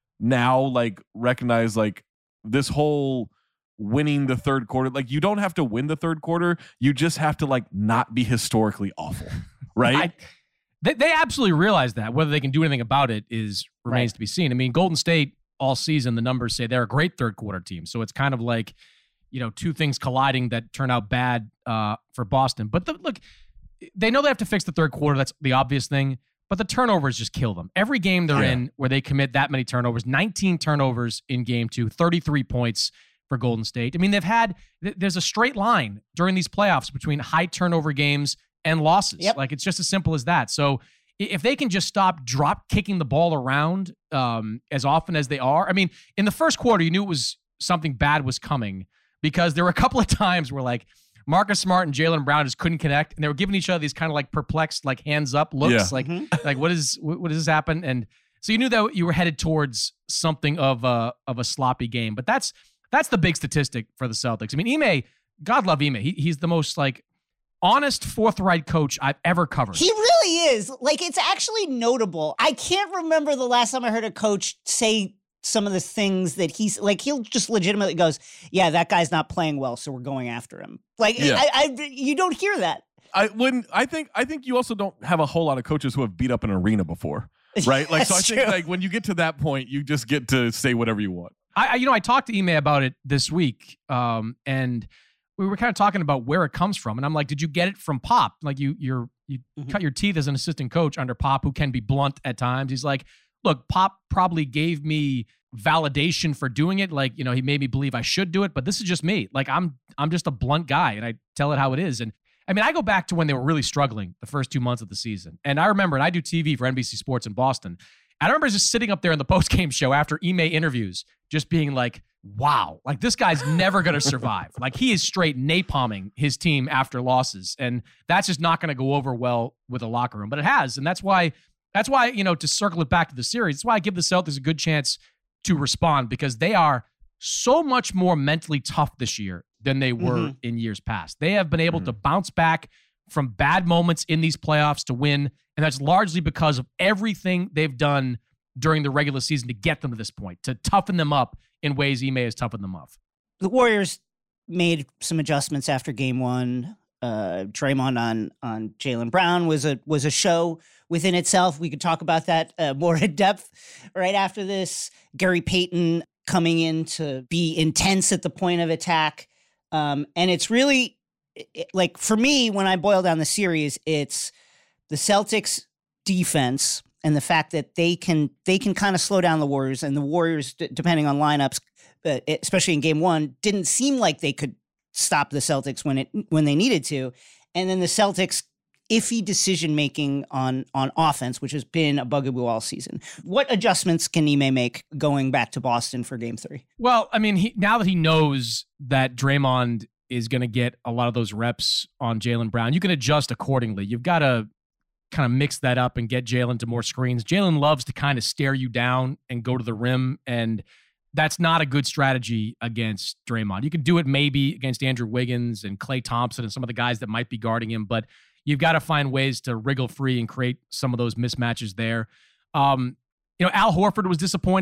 now like recognize like this whole winning the third quarter? Like, you don't have to win the third quarter. You just have to like not be historically awful, right? I, they, they absolutely realize that. Whether they can do anything about it is remains Right. to be seen. I mean, Golden State all season, the numbers say they're a great third quarter team. So it's kind of like, you know, two things colliding that turn out bad uh, for Boston. But the, look, they know they have to fix the third quarter. That's the obvious thing. But the turnovers just kill them. Every game they're Yeah. in where they commit that many turnovers, nineteen turnovers in game two, thirty-three points for Golden State. I mean, they've had, th- there's a straight line during these playoffs between high turnover games and losses. Yep. Like, it's just as simple as that. So i- if they can just stop drop kicking the ball around um, as often as they are. I mean, in the first quarter, you knew it was something bad was coming because there were a couple of times where like Marcus Smart and Jaylen Brown just couldn't connect, and they were giving each other these kind of like perplexed, like hands up looks, Yeah. like Mhm. like what is what, what does this happen? And so you knew that you were headed towards something of a of a sloppy game. But that's that's the big statistic for the Celtics. I mean, Ime, God love Ime. He, he's the most like honest, forthright coach I've ever covered. He really is. Like, it's actually notable. I can't remember the last time I heard a coach say some of the things that he's like, he'll just legitimately goes, yeah, that guy's not playing well, so we're going after him. Like, Yeah. I, I, you don't hear that. I wouldn't. I think. I think you also don't have a whole lot of coaches who have beat up an arena before, right? Like, so I That's think true. like when you get to that point, you just get to say whatever you want. I, I you know, I talked to Ime about it this week, um, and we were kind of talking about where it comes from, and I'm like, did you get it from Pop? Like, you you're you Mhm. cut your teeth as an assistant coach under Pop, who can be blunt at times. He's like, look, Pop probably gave me validation for doing it. Like, you know, he made me believe I should do it, but this is just me. Like, I'm I'm just a blunt guy, and I tell it how it is. And I mean, I go back to when they were really struggling the first two months of the season, and I remember, and I do T V for N B C Sports in Boston. I remember just sitting up there in the post-game show after Ime interviews, just being like, wow, like this guy's never going to survive. Like, he is straight napalming his team after losses. And that's just not going to go over well with a locker room. But it has. And that's why, that's why, you know, to circle it back to the series, that's why I give the Celtics a good chance to respond, because they are so much more mentally tough this year than they were Mhm. in years past. They have been able Mhm. to bounce back from bad moments in these playoffs to win. And that's largely because of everything they've done during the regular season to get them to this point, to toughen them up in ways Ime has toughened them up. The Warriors made some adjustments after game one. Uh, Draymond on on Jaylen Brown was a was a show within itself. We could talk about that uh, more in depth right after this. Gary Payton coming in to be intense at the point of attack, um, and it's really it, like for me when I boil down the series, it's the Celtics defense and the fact that they can they can kind of slow down the Warriors, and the Warriors, d- depending on lineups, uh, especially in game one, didn't seem like they could stop the Celtics when it when they needed to. And then the Celtics iffy decision making on on offense, which has been a bugaboo all season. What adjustments can Ime make going back to Boston for game three? Well, I mean, he, now that he knows that Draymond is going to get a lot of those reps on Jaylen Brown, you can adjust accordingly. You've got to kind of mix that up and get Jaylen to more screens. Jaylen loves to kind of stare you down and go to the rim, and that's not a good strategy against Draymond. You can do it maybe against Andrew Wiggins and Klay Thompson and some of the guys that might be guarding him, but you've got to find ways to wriggle free and create some of those mismatches there. Um, you know, Al Horford was disappointing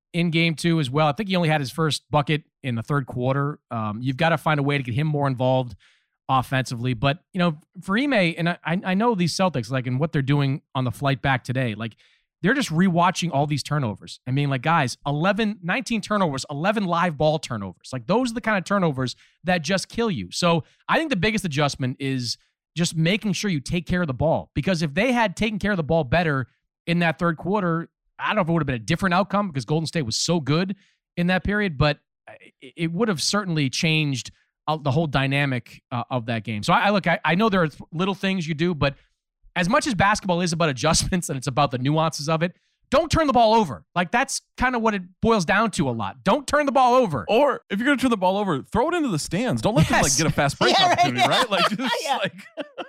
in game two as well. I think he only had his first bucket in the third quarter. Um, you've got to find a way to get him more involved offensively. But, you know, for Ime, and I, I know these Celtics, like, and what they're doing on the flight back today, like, they're just rewatching all these turnovers and being like, guys, eleven, nineteen turnovers, eleven live ball turnovers. Like, those are the kind of turnovers that just kill you. So I think the biggest adjustment is just making sure you take care of the ball. Because if they had taken care of the ball better in that third quarter, I don't know if it would have been a different outcome because Golden State was so good in that period, but it would have certainly changed the whole dynamic uh, of that game. So I, I look, I, I know there are little things you do, but as much as basketball is about adjustments and it's about the nuances of it, don't turn the ball over. Like, that's kind of what it boils down to a lot. Don't turn the ball over. Or if you're going to turn the ball over, throw it into the stands. Don't let yes. them like get a fast break yeah, opportunity, right? Yeah. right? Like, just yeah. like.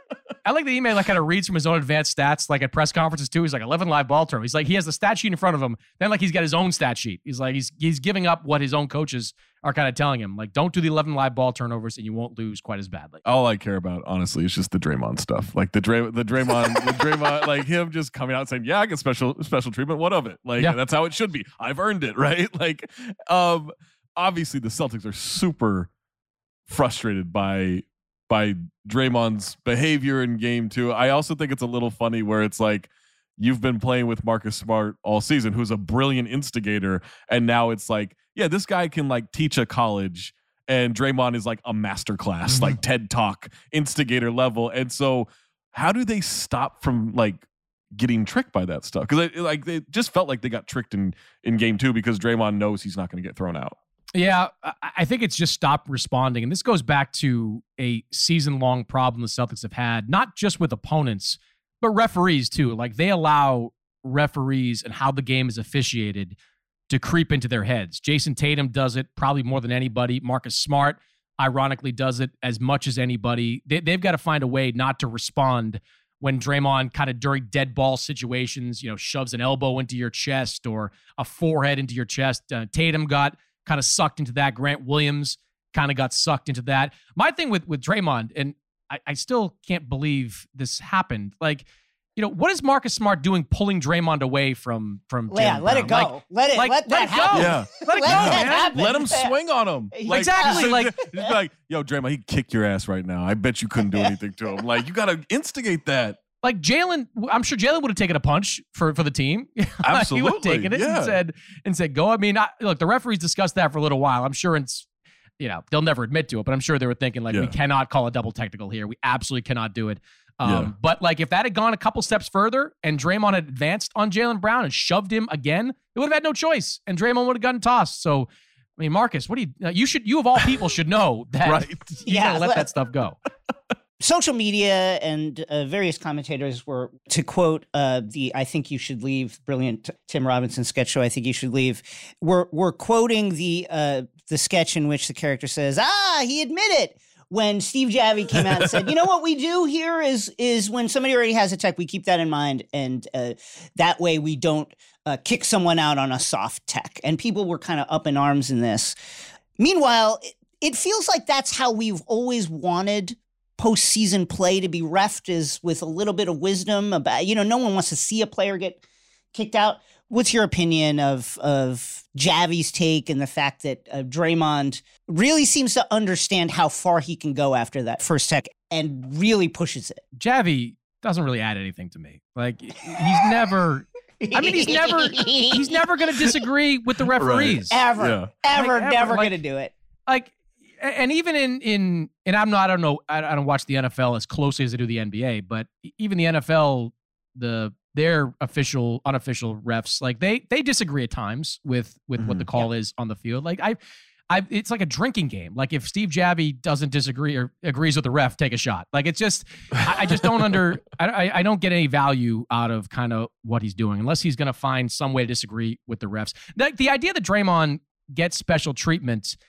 I like the email like kind of reads from his own advanced stats, like at press conferences too. He's like eleven live ball turnovers. He's like, he has the stat sheet in front of him. Then like he's got his own stat sheet. He's like, he's he's giving up what his own coaches are kind of telling him. Like, don't do the eleven live ball turnovers and you won't lose quite as badly. All I care about, honestly, is just the Draymond stuff. Like the Dray, the Draymond, the Draymond, like him just coming out and saying, yeah, I get special special treatment. What of it? Like, yeah. that's how it should be. I've earned it, right? Like, um, obviously the Celtics are super frustrated by by Draymond's behavior in game two. I also think it's a little funny where it's like, you've been playing with Marcus Smart all season, who's a brilliant instigator. And now it's like, yeah, this guy can like teach a college, and Draymond is like a masterclass, mm-hmm. like TED Talk instigator level. And so how do they stop from like getting tricked by that stuff? Because like they just felt like they got tricked in, in game two because Draymond knows he's not going to get thrown out. Yeah, I think it's just stopped responding. And this goes back to a season-long problem the Celtics have had, not just with opponents, but referees too. Like, they allow referees and how the game is officiated to creep into their heads. Jason Tatum does it probably more than anybody. Marcus Smart, ironically, does it as much as anybody. They, they've got to find a way not to respond when Draymond kind of during dead ball situations, you know, shoves an elbow into your chest or a forehead into your chest. Uh, Tatum got kind of sucked into that. Grant Williams kind of got sucked into that. My thing with, with Draymond, and I, I still can't believe this happened. Like, you know, what is Marcus Smart doing pulling Draymond away from from Jaylen Yeah, let Brown? it go. Like, let it like, let, let that it go. happen. Yeah. Let it Let go, that man. happen. Let him swing on him. Like, exactly. Just, Like, just be like, yo, Draymond, he'd kick your ass right now. I bet you couldn't do anything to him. Like, you got to instigate that. Like Jaylen, I'm sure Jaylen would have taken a punch for, for the team. Absolutely, he would have taken it yeah. and said and said go. I mean, I, look, the referees discussed that for a little while. I'm sure it's, you know, they'll never admit to it, but I'm sure they were thinking like, yeah. we cannot call a double technical here. We absolutely cannot do it. Um, Yeah. But like, if that had gone a couple steps further and Draymond had advanced on Jaylen Brown and shoved him again, it would have had no choice, and Draymond would have gotten tossed. So, I mean, Marcus, what do you? Uh, you should, you of all people, should know that Right. you Yeah, gotta let let- that stuff go. Social media and uh, various commentators were, to quote uh, the "I think you should leave" brilliant Tim Robinson sketch show. I think you should leave. We're we're quoting the uh, the sketch in which the character says, "Ah, he admitted." When Steve Javie came out and said, "You know what we do here is is when somebody already has a tech, we keep that in mind, and uh, that way we don't uh, kick someone out on a soft tech." And people were kind of up in arms in this. Meanwhile, it, it feels like that's how we've always wanted postseason play to be refed, is with a little bit of wisdom about, you know, no one wants to see a player get kicked out. What's your opinion of of Javie's take and the fact that uh, Draymond really seems to understand how far he can go after that first tech and really pushes it? Javie doesn't really add anything to me. Like, he's never. I mean, he's never. He's never going to disagree with the referees. Ever, Yeah. ever, Like, ever. never Like- going to do it. Like, and even in in and I'm not. I don't know. I, I don't watch the N F L as closely as I do the N B A, but even the N F L, the their official, unofficial refs, like they they disagree at times with with Mm-hmm. what the call is on the field. Like I. I, it's like a drinking game. Like if Steve Javie doesn't disagree or agrees with the ref, take a shot. Like it's just, I, I just don't under, I, I don't get any value out of kind of what he's doing unless he's going to find some way to disagree with the refs. The, the idea that Draymond gets special treatment,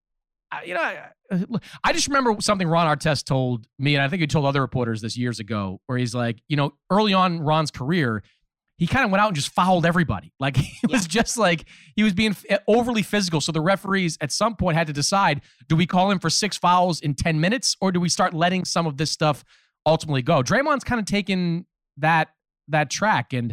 I- you know, I, I just remember something Ron Artest told me, and I think he told other reporters this years ago, where he's like, you know, early on in Ron's career, he kind of went out and just fouled everybody. Like he was yeah. just like, he was being f- overly physical. So the referees at some point had to decide, do we call him for six fouls in ten minutes or do we start letting some of this stuff ultimately go? Draymond's kind of taken that, that track. And,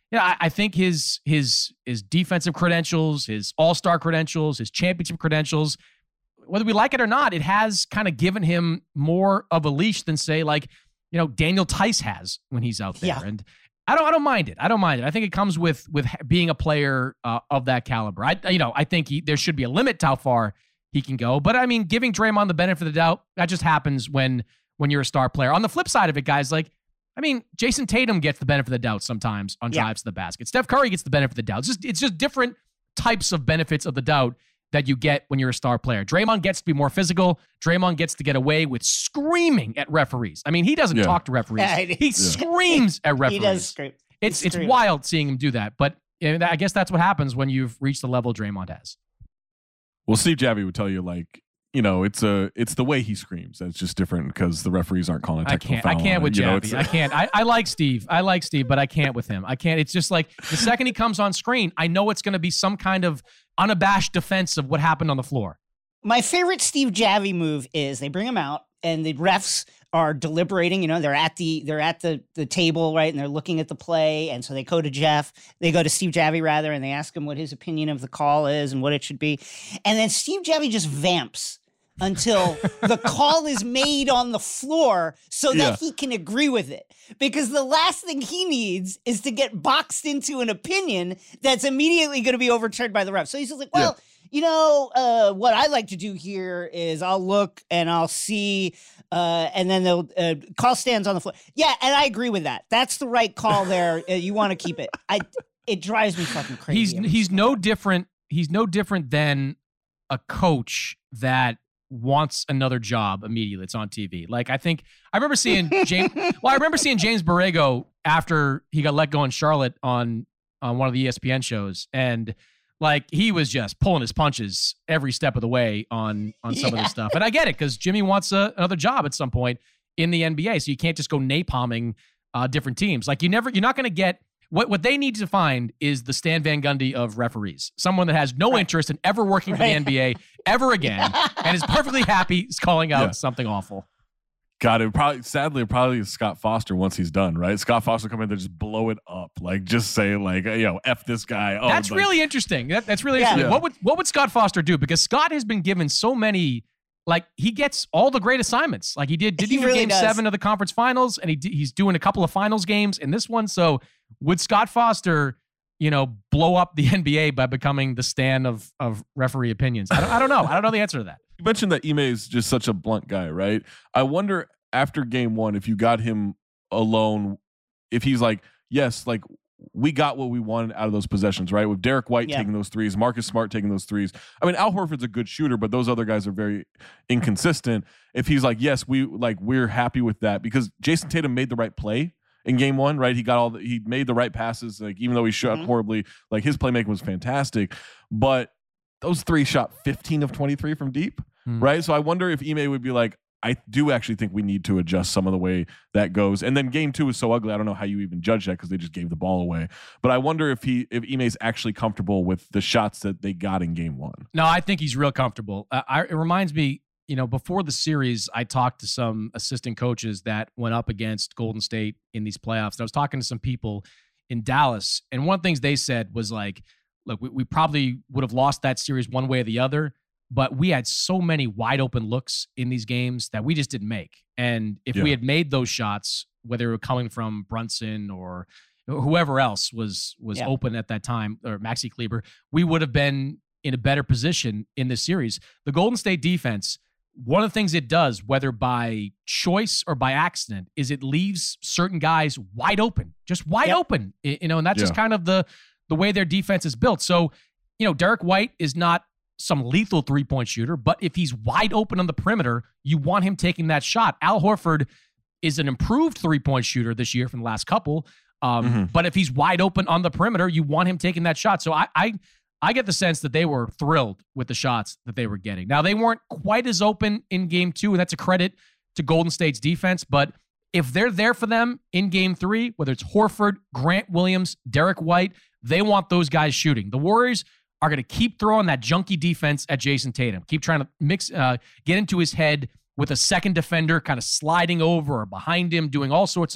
Yeah, I, I think his his his defensive credentials, his all-star credentials, his championship credentials, whether we like it or not, it has kind of given him more of a leash than, say, like, you know, Daniel Tice has when he's out there. Yeah. And I don't I don't mind it. I don't mind it. I think it comes with with being a player uh, of that caliber. I you know, I think he, there should be a limit to how far he can go. But I mean, giving Draymond the benefit of the doubt, that just happens when when you're a star player. On the flip side of it, guys, like, I mean, Jason Tatum gets the benefit of the doubt sometimes on Yeah. drives to the basket. Steph Curry gets the benefit of the doubt. It's just it's just different types of benefits of the doubt that you get when you're a star player. Draymond gets to be more physical. Draymond gets to get away with screaming at referees. I mean, he doesn't Yeah. talk to referees. Yeah, he he- screams at referees. He does scream. It's He it's screams. wild seeing him do that. But you know, I guess that's what happens when you've reached the level Draymond has. Well, Steve Javie would tell you, like, you know, it's a it's the way he screams that's just different because the referees aren't calling a I technical can't. foul. I can't on with it. You know, Javi. it's- I can't. I, I like Steve. I like Steve, but I can't with him. I can't. It's just like the second he comes on screen, I know it's going to be some kind of unabashed defense of what happened on the floor. My favorite Steve Javie move is they bring him out and the refs are deliberating. You know, they're at the they're at the the table, right, and they're looking at the play. And so they go to Jeff, they go to Steve Javie rather, and they ask him what his opinion of the call is and what it should be. And then Steve Javie just vamps until the call is made on the floor so that Yeah. he can agree with it. Because the last thing he needs is to get boxed into an opinion that's immediately going to be overturned by the ref. So he's just like, well, you know, uh, what I like to do here is I'll look and I'll see, uh, and then they'll uh, call stands on the floor. Yeah, and I agree with that. That's the right call there. Uh, you want to keep it. I. It drives me fucking crazy. He's every he's single no time. different. He's no different than a coach that wants another job immediately. It's on T V. Like, I think I remember seeing James. Well, I remember seeing James Borrego after he got let go in Charlotte on on one of the E S P N shows, and like he was just pulling his punches every step of the way on on some of Yeah. this stuff. And I get it because Jimmy wants a, another job at some point in the N B A, so you can't just go napalming uh, different teams. Like you never, you're not going to get. What what they need to find is the Stan Van Gundy of referees. Someone that has no Right. interest in ever working for the Right. N B A ever again and is perfectly happy calling out Yeah. something awful. God, it would probably sadly it probably is Scott Foster once he's done, right? Scott Foster come in there, just blow it up, like just say like, you know, f this guy. Oh, That's like, really interesting. That, that's really Yeah. interesting. Yeah. What would what would Scott Foster do? Because Scott has been given so many, like he gets all the great assignments. Like he did, did He he do really game does. seven of the conference finals, and he d- he's doing a couple of finals games in this one. So would Scott Foster, you know, blow up the N B A by becoming the Stan of of referee opinions? I don't, I don't know. I don't know the answer to that. You mentioned that Ime is just such a blunt guy, right? I wonder after game one, if you got him alone, if he's like, yes, like we got what we wanted out of those possessions, right? With Derek White Yeah. taking those threes, Marcus Smart taking those threes. I mean, Al Horford's a good shooter, but those other guys are very inconsistent. If he's like, yes, we like we're happy with that because Jason Tatum made the right play in game one, right? He got all the, he made the right passes, like even though he shot Mhm. horribly, like his playmaking was fantastic. But those three shot fifteen of twenty-three from deep, Hmm. right? So I wonder if Ime would be like, I do actually think we need to adjust some of the way that goes. And then game two is so ugly. I don't know how you even judge that because they just gave the ball away. But I wonder if he if Ime's actually comfortable with the shots that they got in game one. No, I think he's real comfortable. Uh, I, it reminds me, you know, before the series, I talked to some assistant coaches that went up against Golden State in these playoffs. And I was talking to some people in Dallas, and one of the things they said was like, look, we, we probably would have lost that series one way or the other, but we had so many wide open looks in these games that we just didn't make. And if we Yeah. had made those shots, whether they were coming from Brunson or whoever else was was Yeah. open at that time, or Maxi Kleber, we would have been in a better position in this series. The Golden State defense, one of the things it does, whether by choice or by accident, is it leaves certain guys wide open, just wide Yep. open. Y- You know, and that's just Yeah. kind of the the way their defense is built. So, you know, Derek White is not some lethal three-point shooter, but if he's wide open on the perimeter, you want him taking that shot. Al Horford is an improved three-point shooter this year from the last couple. Um, Mhm. But if he's wide open on the perimeter, you want him taking that shot. So I, I I get the sense that they were thrilled with the shots that they were getting. Now, they weren't quite as open in game two, and that's a credit to Golden State's defense. But if they're there for them in game three, whether it's Horford, Grant Williams, Derek White, they want those guys shooting. The Warriors are going to keep throwing that junky defense at Jason Tatum, keep trying to mix, uh, get into his head with a second defender kind of sliding over or behind him, doing all sorts of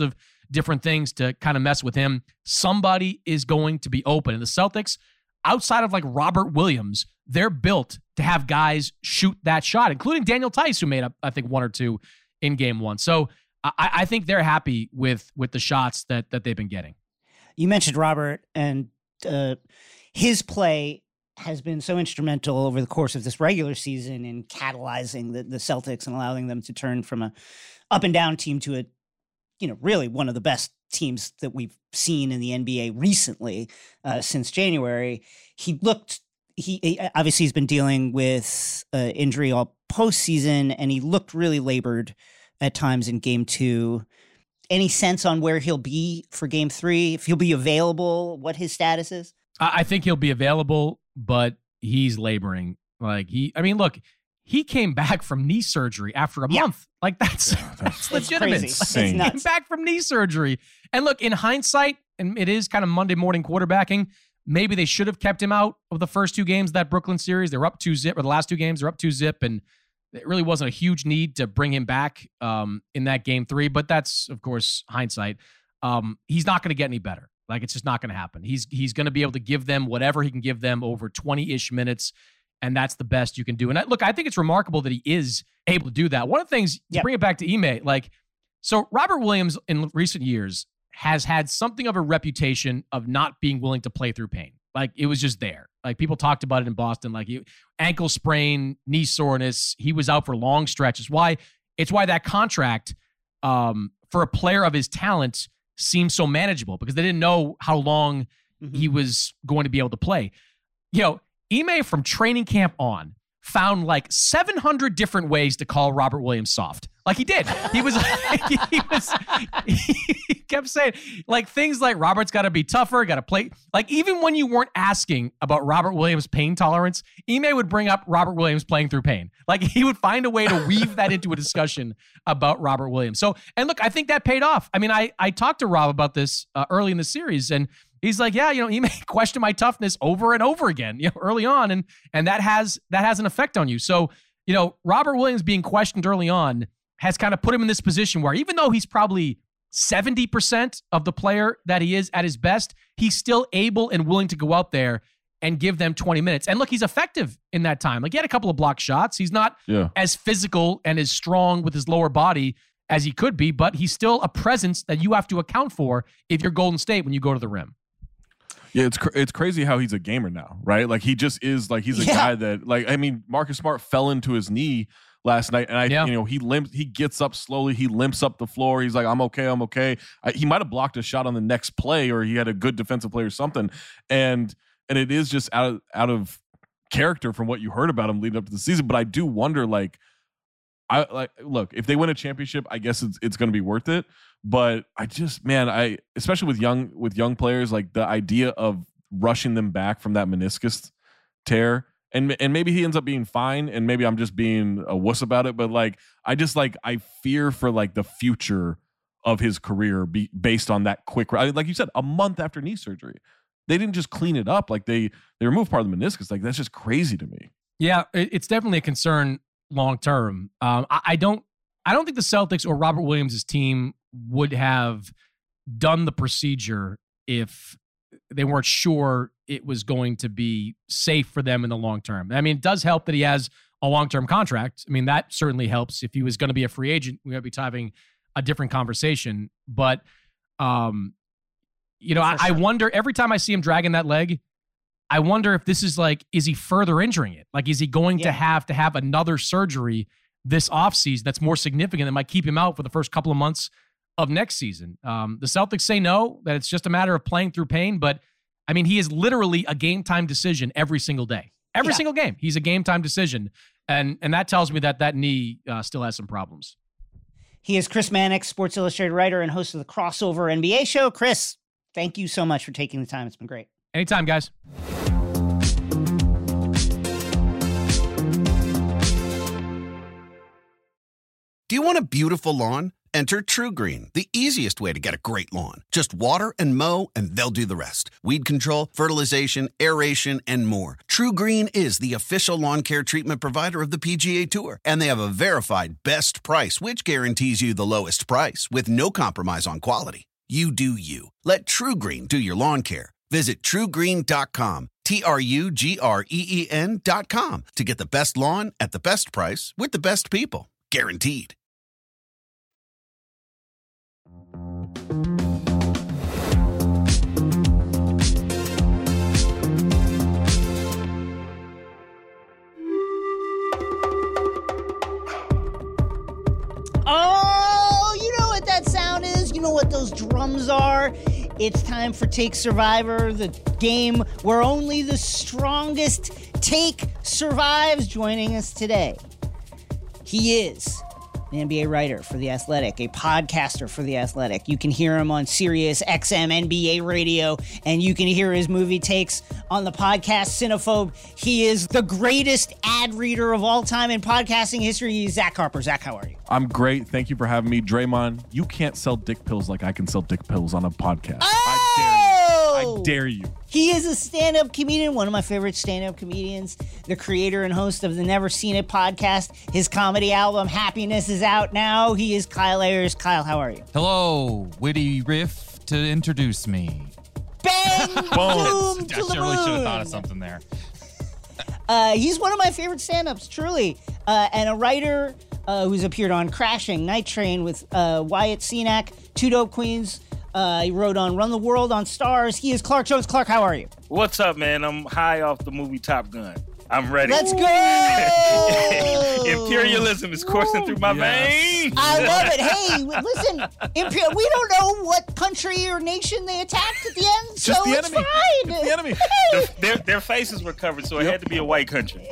different things to kind of mess with him. Somebody is going to be open. And the Celtics, outside of like Robert Williams, they're built to have guys shoot that shot, including Daniel Tice, who made up, I think, one or two in game one. So I, I think they're happy with with the shots that that they've been getting. You mentioned Robert, and uh, his play has been so instrumental over the course of this regular season in catalyzing the, the Celtics and allowing them to turn from a up and down team to a, you know, really one of the best teams that we've seen in the N B A recently, uh, since January. He looked, he, he obviously he's been dealing with uh, injury all postseason, and he looked really labored at times in game two. Any sense on where he'll be for game three? If he'll be available, what his status is? I think he'll be available, but he's laboring. Like he, I mean, look, he came back from knee surgery after a Yeah. month. Like that's, Yeah, that's that's legitimate. crazy. Like, It's he came nuts. back from knee surgery. And look, in hindsight, and it is kind of Monday morning quarterbacking, maybe they should have kept him out of the first two games of that Brooklyn series. They were up two zip, or the last two games, they're up two zip, and it really wasn't a huge need to bring him back um, in that game three. But that's, of course, hindsight. Um, he's not going to get any better. Like, it's just not going to happen. He's he's going to be able to give them whatever he can give them over twenty-ish minutes, and that's the best you can do. And I, look, I think it's remarkable that he is able to do that. One of the things, to Yep. bring it back to Ime, like, so Robert Williams in recent years has had something of a reputation of not being willing to play through pain. Like, it was just there. Like, people talked about it in Boston, like he, ankle sprain, knee soreness. He was out for long stretches. Why? It's why that contract um, for a player of his talent seemed so manageable, because they didn't know how long Mhm. he was going to be able to play. You know, Ime from training camp on found like seven hundred different ways to call Robert Williams soft. Like he did. He was, he was, he kept saying like things like Robert's got to be tougher, got to play. Like even when you weren't asking about Robert Williams' pain tolerance, Ime would bring up Robert Williams playing through pain. Like he would find a way to weave that into a discussion about Robert Williams. So, and look, I think that paid off. I mean, I, I talked to Rob about this uh, early in the series, and he's like, yeah, you know, Ime questioned my toughness over and over again, you know, early on. And, and that has, that has an effect on you. So, you know, Robert Williams being questioned early on has kind of put him in this position where even though he's probably seventy percent of the player that he is at his best, he's still able and willing to go out there and give them twenty minutes. And look, he's effective in that time. Like he had a couple of block shots. He's not Yeah. as physical and as strong with his lower body as he could be, but he's still a presence that you have to account for if you're Golden State when you go to the rim. Yeah, it's cr- it's crazy how he's a gamer now, right? Like he just is like he's a Yeah. guy that like I mean Marcus Smart fell into his knee last night, and I Yeah. you know he limps, he gets up slowly, he limps up the floor. He's like, I'm okay, I'm okay. I, he might have blocked a shot on the next play, or he had a good defensive play or something, and and it is just out of out of character from what you heard about him leading up to the season. But I do wonder, like, I like look if they win a championship, I guess it's it's going to be worth it. But I just, man, I especially with young with young players, like the idea of rushing them back from that meniscus tear, and and maybe he ends up being fine, and maybe I'm just being a wuss about it. But like, I just like I fear for like the future of his career be, based on that quick, like you said, a month after knee surgery, they didn't just clean it up, like they they removed part of the meniscus. Like that's just crazy to me. Yeah, it- it's definitely a concern long term. Um, I, I don't, I don't think the Celtics or Robert Williams' team would have done the procedure if they weren't sure it was going to be safe for them in the long term. I mean, it does help that he has a long-term contract. I mean, that certainly helps. If he was going to be a free agent, we would be having a different conversation. But, um, you know, I, I wonder every time I see him dragging that leg, I wonder if this is like, is he further injuring it? Like, is he going Yeah. to have to have another surgery this offseason that's more significant that might keep him out for the first couple of months of next season? Um, the Celtics say no, that it's just a matter of playing through pain. But I mean, he is literally a game time decision every single day, every Yeah. single game. He's a game time decision. And, and that tells me that that knee uh, still has some problems. He is Chris Mannix, Sports Illustrated writer and host of the Crossover N B A show. Chris, thank you so much for taking the time. It's been great. Anytime, guys. Do you want a beautiful lawn? Enter TruGreen, the easiest way to get a great lawn. Just water and mow, and they'll do the rest. Weed control, fertilization, aeration, and more. TruGreen is the official lawn care treatment provider of the P G A Tour, and they have a verified best price, which guarantees you the lowest price with no compromise on quality. You do you. Let True Green do your lawn care. Visit true green dot com, T R U G R E E N dot com to get the best lawn at the best price with the best people. Guaranteed. Oh, you know what that sound is? You know what those drums are? It's time for Take Survivor, the game where only the strongest take survives. Joining us today, he is an N B A writer for The Athletic, a podcaster for The Athletic. You can hear him on Sirius X M N B A radio, and you can hear his movie takes on the podcast Cinephobe. He is the greatest ad reader of all time in podcasting history. He's Zach Harper. Zach, how are you? I'm great. Thank you for having me. Draymond, you can't sell dick pills like I can sell dick pills on a podcast. Oh! I dare you. I dare you. He is a stand-up comedian, one of my favorite stand-up comedians, the creator and host of the Never Seen It podcast. His comedy album, Happiness, is out now. He is Kyle Ayers. Kyle, how are you? Hello, witty riff to introduce me. Bang! Boom! I to the really should have moon. thought of something there. Uh, he's one of my favorite stand-ups, truly, uh, and a writer uh, who's appeared on Crashing, Night Train with uh, Wyatt Cenac, Two Dope Queens. Uh, he wrote on Run the World on Stars. He is Clark Jones. Clark, how are you? What's up, man? I'm high off the movie Top Gun. I'm ready. Let's go! Imperialism is coursing through my veins. I love it. Hey, listen, Imper- we don't know what country or nation they attacked at the end, so Just the it's enemy. fine. It's the enemy. their, their, their faces were covered, so it had to be a white country.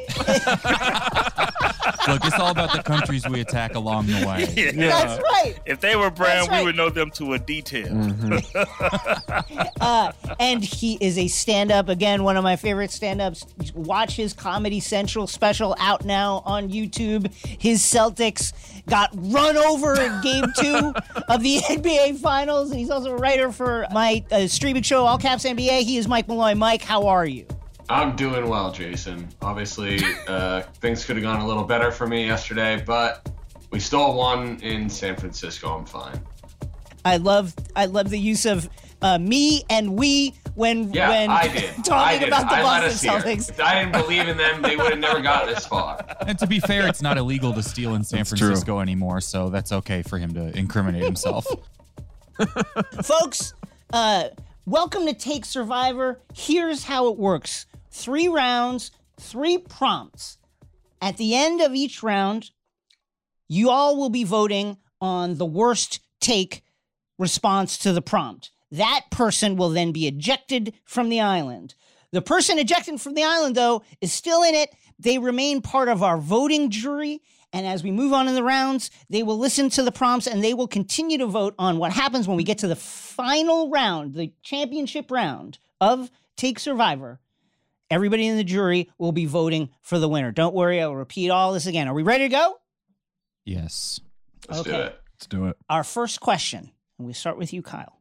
Look, it's all about the countries we attack along the way. Yeah. That's right. If they were brown, That's right. we would know them to a detail. Mm-hmm. Uh, and he is a stand-up, again, one of my favorite stand-ups. Watch his Comedy Central special out now on YouTube. His Celtics got run over in game two of the N B A Finals. And he's also a writer for my uh, streaming show, All Caps N B A. He is Mike Malloy. Mike, how are you? I'm doing well, Jason. Obviously, uh, things could have gone a little better for me yesterday, but we still won in San Francisco. I'm fine. I love I love the use of uh, me and we when Yeah, when I did. talking I did. about the I let Boston us hear. Celtics. If I didn't believe in them, they would have never got this far. And to be fair, it's not illegal to steal in San That's Francisco true. anymore, so that's okay for him to incriminate himself. Folks, uh, welcome to Take Survivor. Here's how it works. Three rounds, three prompts. At the end of each round, you all will be voting on the worst take response to the prompt. That person will then be ejected from the island. The person ejected from the island, though, is still in it. They remain part of our voting jury. And as we move on in the rounds, they will listen to the prompts and they will continue to vote on what happens when we get to the final round, the championship round of Take Survivor. Everybody in the jury will be voting for the winner. Don't worry, I will repeat all this again. Are we ready to go? Yes. Let's do Okay. it. Let's do it. Our first question, and we start with you, Kyle.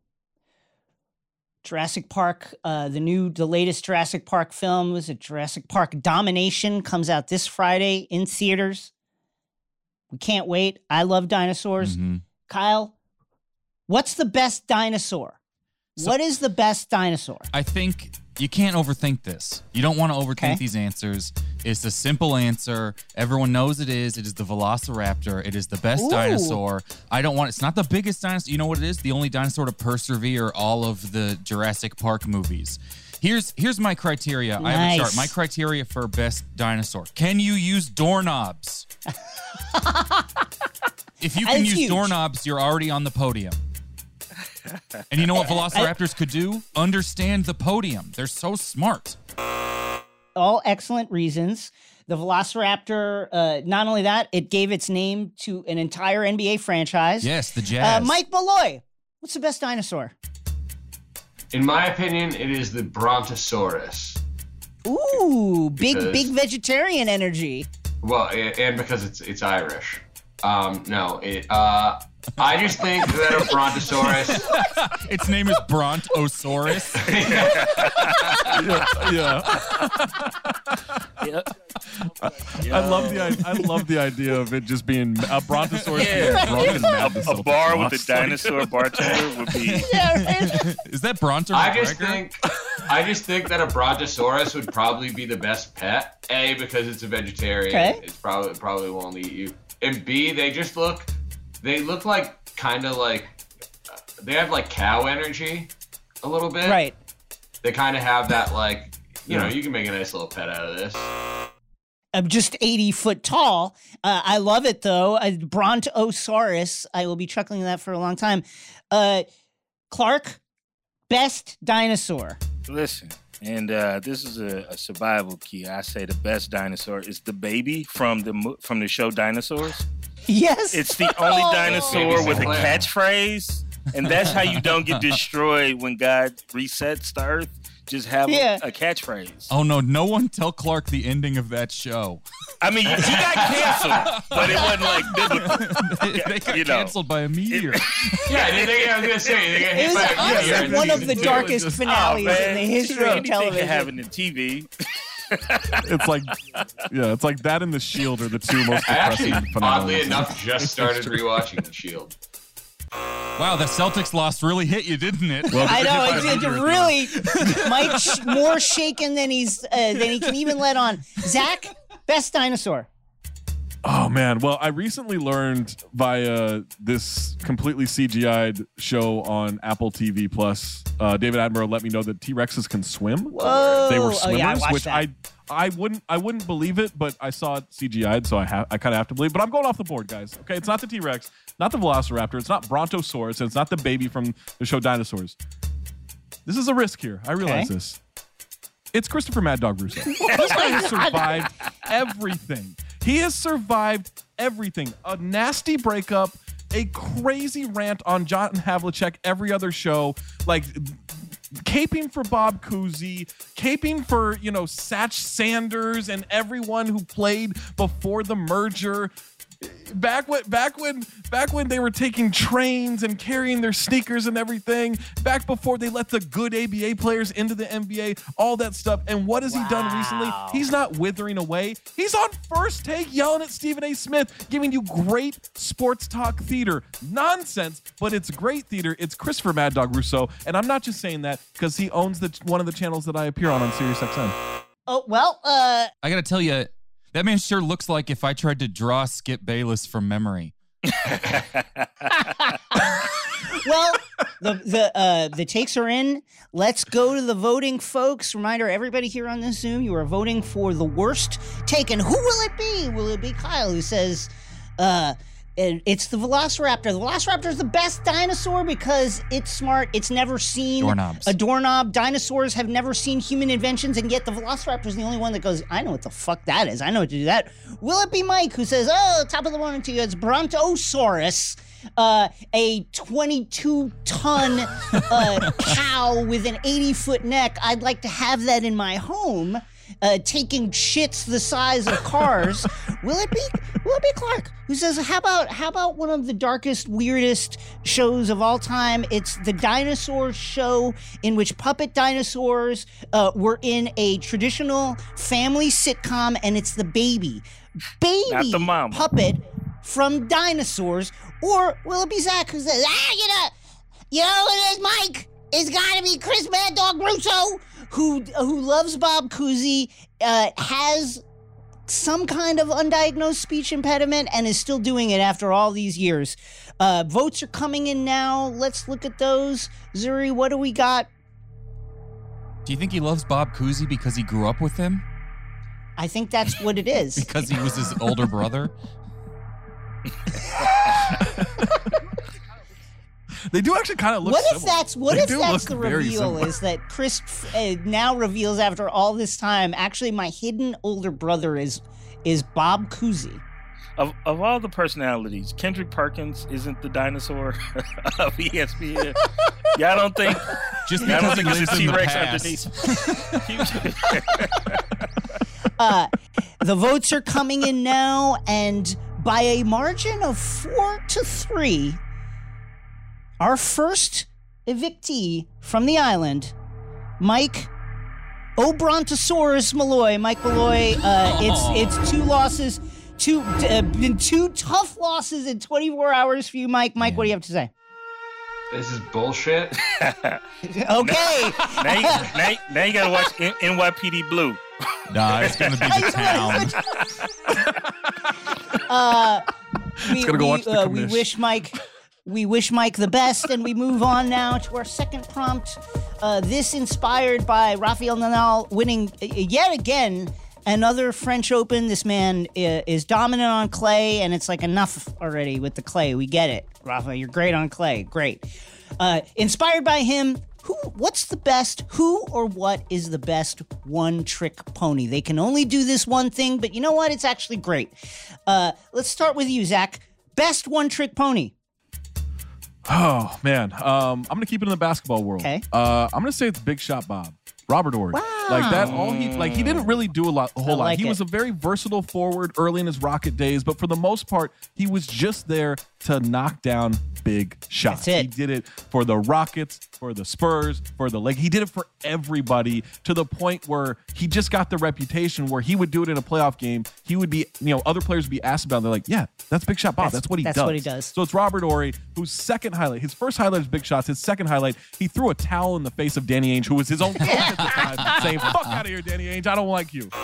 Jurassic Park, uh, the new, the latest Jurassic Park film was it Jurassic Park Domination, comes out this Friday in theaters. We can't wait. I love dinosaurs. Mhm. Kyle, what's the best dinosaur? So- what is the best dinosaur? I think you can't overthink this. You don't want to overthink Okay. these answers. It's a simple answer. Everyone knows it is. It is the Velociraptor. It is the best Ooh. dinosaur. I don't want, it's not the biggest dinosaur. You know what it is? The only dinosaur to persevere all of the Jurassic Park movies. Here's here's my criteria. I have a Nice. chart. My criteria for best dinosaur. Can you use doorknobs? If you can That's use huge. doorknobs, you're already on the podium. And you know what velociraptors could do? Understand the podium. They're so smart. All excellent reasons. The Velociraptor, uh, not only that, it gave its name to an entire N B A franchise. Yes, the Uh, Jazz. Mike Malloy, what's the best dinosaur? In my opinion, it is the Brontosaurus. Ooh, big, Because- big vegetarian energy. Well, a- and because it's it's Irish. Um, no, it, uh, I just think that a brontosaurus. Its name is Brontosaurus. yeah, yeah. Yeah. I love the I, I love the idea of it just being a brontosaurus. Yeah. being drunk and mad to A Celtics bar with a lost. dinosaur bartender would be. Is that Bronto I just McGregor? think, I just think that a brontosaurus would probably be the best pet. A, because it's a vegetarian. Okay. It's probably it probably won't eat you. And B, they just look, they look like kind of like, they have like cow energy, a little bit. Right. They kind of have that like, you know, you can make a nice little pet out of this. I'm just eighty foot tall. Uh, I love it though. A Brontosaurus. I will be chuckling at that for a long time. Uh, Clark, best dinosaur. Listen, and uh, this is a, a survival key. I say the best dinosaur is the baby from the mo- from the show Dinosaurs. Yes. It's the only Oh. dinosaur Baby with a Sinclair. catchphrase, and that's how you don't get destroyed when God resets the earth. Just have Yeah. a, a catchphrase. Oh no! No one tell Clark the ending of that show. I mean, he got canceled, but it wasn't like biblical. they, they got You know. canceled by a meteor. Yeah, they, they, I was gonna say they got It hit was by a honestly meteor in one of season the two. darkest Just- finales Oh, in the history of Anything can television. happen in T V. It's like, yeah, it's like that and The Shield are the two most I actually, depressing finales. oddly enough, just started rewatching The Shield. Wow, the Celtics loss really hit you, didn't it? Well, I know If I it's, it's remember really Mike sh- more shaken than he's uh, than he can even let on. Zach, best dinosaur. Oh man, well, I recently learned via this completely C G I'd show on Apple T V Plus. Uh, David Attenborough let me know that T Rexes can swim. Whoa. They were Oh, swimmers, yeah, I watched which that. I I wouldn't I wouldn't believe it, but I saw it C G I'd, so I have I kind of have to believe. But I'm going off the board, guys. Okay, it's not the T Rex, not the Velociraptor, it's not Brontosaurus, and it's not the baby from the show Dinosaurs. This is a risk here. I realize Okay. this. It's Christopher Mad Dog Russo. This guy has survived everything. He has survived everything. A nasty breakup, a crazy rant on John Havlicek every other show, like caping for Bob Cousy, caping for, you know, Satch Sanders and everyone who played before the merger. Back when, back when, back when they were taking trains and carrying their sneakers and everything. Back before they let the good A B A players into the N B A, all that stuff. And what has he done recently? He's not withering away. He's on First Take yelling at Stephen A. Smith, giving you great sports talk theater. Nonsense, but it's great theater. It's Christopher Mad Dog Russo, and I'm not just saying that because he owns the one of the channels that I appear on on SiriusXM. Oh well, uh, I gotta tell you, that man sure looks like if I tried to draw Skip Bayless from memory. well, the the uh, the takes are in. Let's go to the voting, folks. Reminder: everybody here on this Zoom, you are voting for the worst take, and who will it be? Will it be Kyle, who says, uh, it- "It's the Velociraptor. The Velociraptor is the best dinosaur because it's smart. It's never seen Doorknobs. a doorknob. Dinosaurs have never seen human inventions, and yet the Velociraptor is the only one that goes, I know what the fuck that is. I know what to do that." Will it be Mike, who says, "Oh, top of the morning to you. It's Brontosaurus." Uh, a twenty-two ton uh, cow with an eighty foot neck. I'd like to have that in my home, uh, taking shits the size of cars. Will it be? Will it be Clark, who says, "How about how about one of the darkest, weirdest shows of all time? It's the Dinosaur Show, in which puppet dinosaurs uh, were in a traditional family sitcom, and it's the baby, baby Not the mama. puppet from Dinosaurs." Or will it be Zach, who says, "Ah, you know, you know who it is, Mike? It's got to be Chris Mad Dog Russo, who who loves Bob Cousy, uh, has some kind of undiagnosed speech impediment, and is still doing it after all these years." Uh, votes are coming in now. Let's look at those. Zuri, what do we got? Do you think he loves Bob Cousy because he grew up with him? I think that's what it is. Because he was his older brother? They do actually kind of look What if similar. that's what They if do that's look the very reveal? similar. Is that Chris uh, now reveals after all this time? Actually, my hidden older brother is is Bob Cousy. Of, of all the personalities, Kendrick Perkins isn't the dinosaur of E S P N. Y'all don't think? Just y'all don't because he think it's a lives in the T-Rex past. underneath? Uh, the votes are coming in now, and by a margin of four to three, our first evictee from the island, Mike O'Brontosaurus Malloy. Mike Malloy, uh, it's it's two losses, two uh, been two tough losses in twenty-four hours for you, Mike. Mike, what do you have to say? This is bullshit. Okay. now, you, now, now you gotta watch N- N Y P D Blue. Nah, it's gonna be the town. uh, we, gonna go we, watch the uh, we commish. wish Mike, we wish Mike the best, and we move on now to our second prompt. Uh, this inspired by Rafael Nadal winning uh, yet again another French Open. This man uh, is dominant on clay, and it's like enough already with the clay. We get it, Rafa. You're great on clay. Great. Uh, inspired by him. Who? What's the best? Who or what is the best one-trick pony? They can only do this one thing, but you know what? It's actually great. Uh, let's start with you, Zach. Best one-trick pony. Oh man, um, I'm gonna keep it in the basketball world. Okay. Uh, I'm gonna say it's Big Shot Bob, Robert Horry. Wow. Like that, all he like he didn't really do a lot, a whole I lot. like He it. was a very versatile forward early in his Rocket days, but for the most part, he was just there to knock down big shots. That's it. He did it for the Rockets, for the Spurs, for the Lakers. He did it for everybody to the point where he just got the reputation where he would do it in a playoff game. He would be, you know, other players would be asked about it. They're like, yeah, that's Big Shot Bob. That's- That's, what he that's does. what he does. So it's Robert Horry, whose second highlight, his first highlight is big shots. His second highlight, he threw a towel in the face of Danny Ainge, who was his own coach at the time, saying, fuck out of here, Danny Ainge. I don't like you. Uh,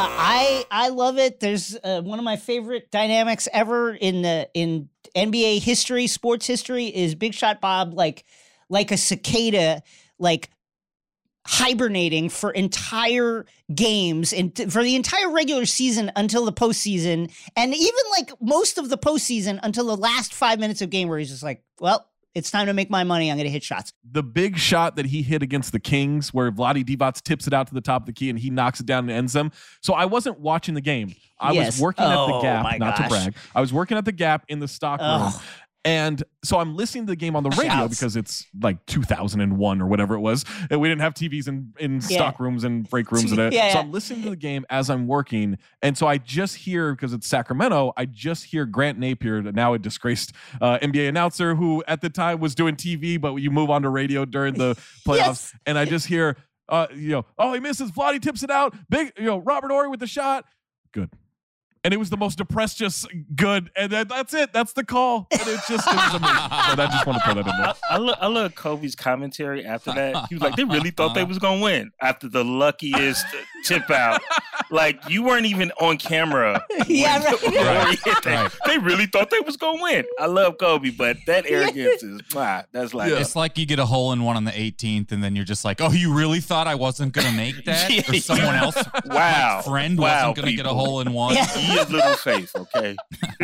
I I love it. There's uh, one of my favorite dynamics ever in the in N B A history, sports history, is Big Shot Bob like like a cicada, like hibernating for entire games and t- for the entire regular season until the postseason, and even like most of the postseason until the last five minutes of game where he's just like, well, it's time to make my money. I'm going to hit shots. The big shot that he hit against the Kings, where Vlade Divac tips it out to the top of the key and he knocks it down and ends them. So I wasn't watching the game. I Yes. was working at Oh, the Gap, my not gosh. to brag. I was working at the Gap in the stock room. Ugh. And so I'm listening to the game on the radio Shouts. because it's like two thousand one or whatever it was. And we didn't have T Vs in, in Yeah. stock rooms and break rooms. And Yeah, it. yeah. So I'm listening to the game as I'm working. And so I just hear, because it's Sacramento, I just hear Grant Napier, now a disgraced uh, N B A announcer who at the time was doing T V, but you move on to radio during the playoffs. Yes. And I just hear, uh, you know, oh, he misses. Vlade tips it out. Big, you know, Robert Horry with the shot. Good. And it was the most depressed, just good. And then that's it. That's the call. And it's just, it was amazing. So I just want to throw that in there. I, I, love, I love Kobe's commentary after that. He was like, they really thought they was going to win after the luckiest tip out. Like, you weren't even on camera. Yeah, when- right. when he hit that. Right. They really thought they was going to win. I love Kobe, but that arrogance is, wow, that's like, It's like you get a hole in one on the eighteenth, and then you're just like, "Oh, you really thought I wasn't gonna make that, Yeah, or someone yeah. else, Wow. my friend, Wow, wasn't gonna get a people. hole in one." Yeah. he is little faith, okay?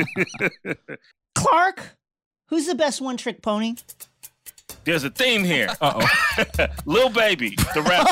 Clark, who's the best one-trick pony? There's a theme here. Uh-oh. Lil Baby, the rapper.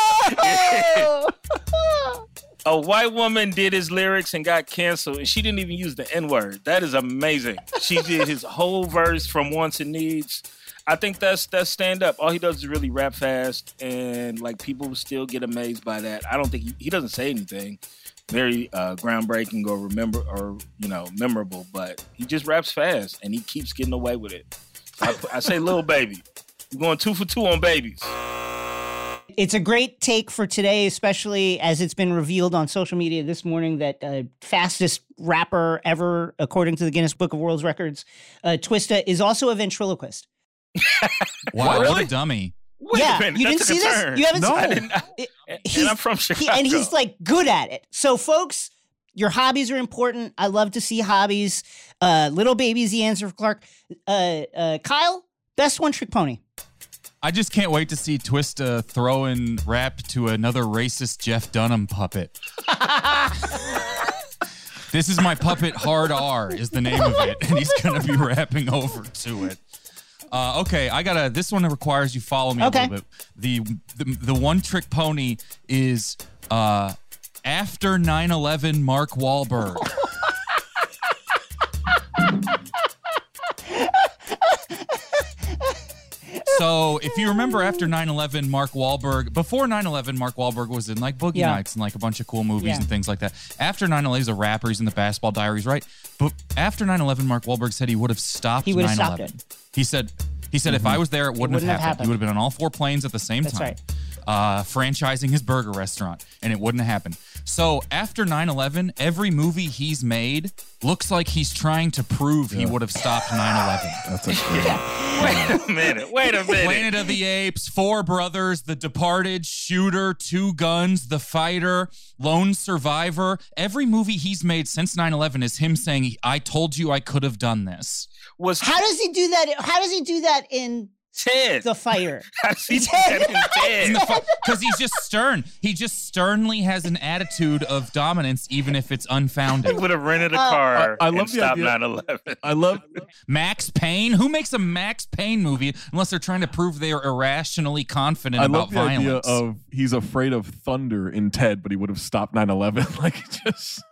A white woman did his lyrics and got canceled, and she didn't even use the N-word. That is amazing. She did his whole verse from Wants and Needs. I think that's that's stand up. All he does is really rap fast, and like people still get amazed by that. I don't think he, he doesn't say anything very uh, groundbreaking or remember or you know memorable, but he just raps fast and he keeps getting away with it. So I, I say, Lil Baby, we're going two for two on babies. It's a great take for today, especially as it's been revealed on social media this morning that uh, fastest rapper ever, according to the Guinness Book of World Records, uh, Twista, is also a ventriloquist. Wow, Really? what a dummy! Wait yeah, a minute, you that didn't took see a this? turn. You haven't No. seen I it? didn't. I, It- and he's- I'm from he- Chicago. and he's like good at it. So, folks, your hobbies are important. I love to see hobbies. Uh, Little Baby's the answer for Clark. Uh, uh, Kyle, best one trick pony. I just can't wait to see Twista throwing rap to another racist Jeff Dunham puppet. This is my puppet, Hard R is the name of it, and he's gonna be rapping over to it. Uh, okay, I gotta. This one requires you follow me Okay. a little bit. The the, the one trick pony is uh, after nine eleven Mark Wahlberg. So if you remember after nine eleven, Mark Wahlberg, before nine eleven, Mark Wahlberg was in like Boogie Yeah. Nights and like a bunch of cool movies Yeah. and things like that. After nine eleven, he's a rapper, he's in the Basketball Diaries, right? But after nine eleven, Mark Wahlberg said he would have stopped He would have nine stopped eleven. it. He said, he said if I was there, it wouldn't, wouldn't have, have happened. happened. He would have been on all four planes at the same That's time. right. Uh, franchising his burger restaurant, and it wouldn't have happened. So after nine eleven, every movie he's made looks like he's trying to prove he would have stopped nine eleven. That's a great. Wait a minute. Wait a minute. Planet of the Apes, Four Brothers, The Departed, Shooter, Two Guns, The Fighter, Lone Survivor. Every movie he's made since nine eleven is him saying, I told you I could have done this. Was How does he do that? How does he do that in Ted? The Fighter? How does he do that in Ted? Because he's just stern. He just sternly has an attitude of dominance, even if it's He unfounded. would have rented a Uh, car I- I love and the stopped idea- nine eleven. I love. Max Payne? Who makes a Max Payne movie unless they're trying to prove they are irrationally confident I about love the violence? idea of he's afraid of thunder in Ted, but he would have stopped nine eleven. Like he just.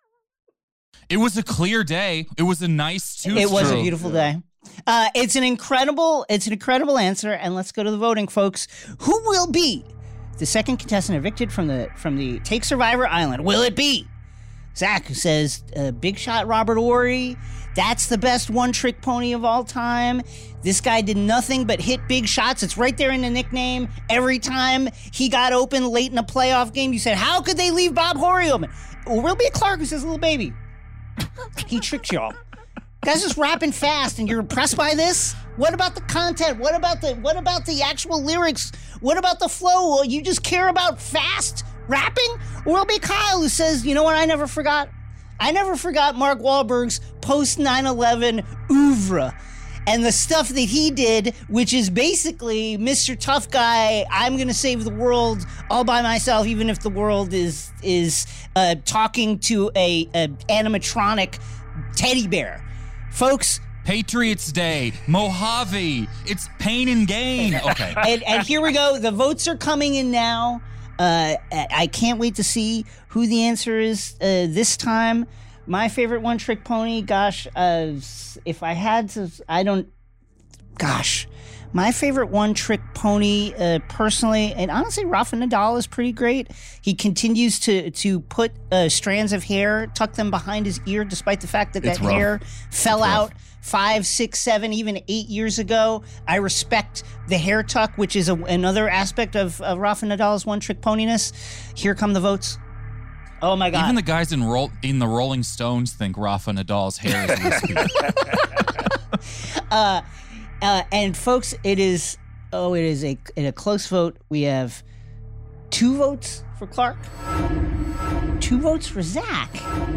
It was a clear day. It was a nice Tuesday. It was a beautiful day. Uh, it's an incredible, it's an incredible answer, and let's go to the voting, folks. Who will be the second contestant evicted from the from the Take Survivor Island? Will it be Zach, who says uh, big shot Robert Ory? That's the best one-trick pony of all time. This guy did nothing but hit big shots. It's right there in the nickname. Every time he got open late in a playoff game, you said, how could they leave Bob Horry open? Or will it be Clark, who says, little baby? He tricked y'all. Guys just rapping fast, and you're impressed by this? What about the content? What about the what about the actual lyrics? What about the flow? Well, you just care about fast rapping? Or will it be Kyle, who says, you know what I never forgot? I never forgot Mark Wahlberg's post nine eleven oeuvre and the stuff that he did, which is basically Mister Tough Guy, I'm going to save the world all by myself, even if the world is is uh, talking to a, a animatronic teddy bear. Folks, Patriots Day, Mojave, it's pain and gain. Okay. and, and here we go. The votes are coming in now. Uh, I can't wait to see who the answer is uh, this time. My favorite one-trick pony, gosh, uh, if I had to, I don't, gosh. My favorite one-trick pony, uh, personally, and honestly, Rafa Nadal is pretty great. He continues to to put uh, strands of hair, tuck them behind his ear, despite the fact that It's that rough. hair fell It's rough. out five, six, seven, even eight years ago. I respect the hair tuck, which is a, another aspect of, of Rafa Nadal's one-trick poniness. Here come the votes. Oh my God! Even the guys in roll in the Rolling Stones think Rafa Nadal's hair is wispy. uh, uh, and folks, it is oh, it is a in a close vote. We have two votes for Clark, two votes for Zach,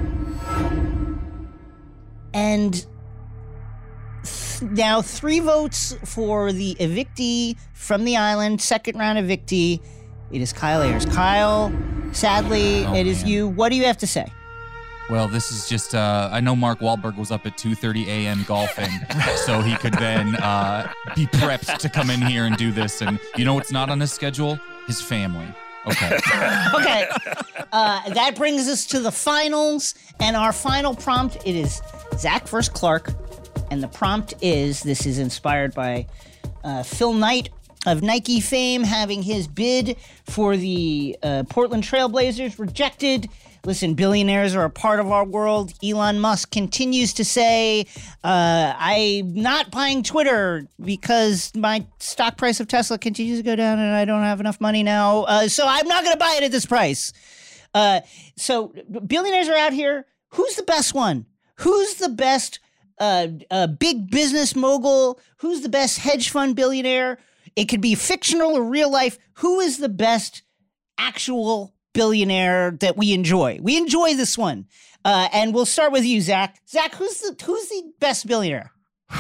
and th- now three votes for the evictee from the island, second round evictee. It is Kyle Ayers. Kyle, sadly, Oh, it is man. you. What do you have to say? Well, this is just, uh, I know Mark Wahlberg was up at two thirty a.m. golfing, so he could then uh, be prepped to come in here and do this. And you know what's not on his schedule? His family. Okay. Okay, uh, that brings us to the finals, and our final prompt, it is Zach versus Clark, and the prompt is, this is inspired by uh, Phil Knight of Nike fame having his bid for the uh, Portland Trailblazers rejected. Listen, billionaires are a part of our world. Elon Musk continues to say, uh, I'm not buying Twitter because my stock price of Tesla continues to go down and I don't have enough money now. Uh, so I'm not going to buy it at this price. Uh, so billionaires are out here. Who's the best one? Who's the best uh, uh, big business mogul? Who's the best hedge fund billionaire? It could be fictional or real life. Who is the best actual billionaire that we enjoy? We enjoy this one. Uh, and we'll start with you, Zach. Zach, who's the who's the best billionaire?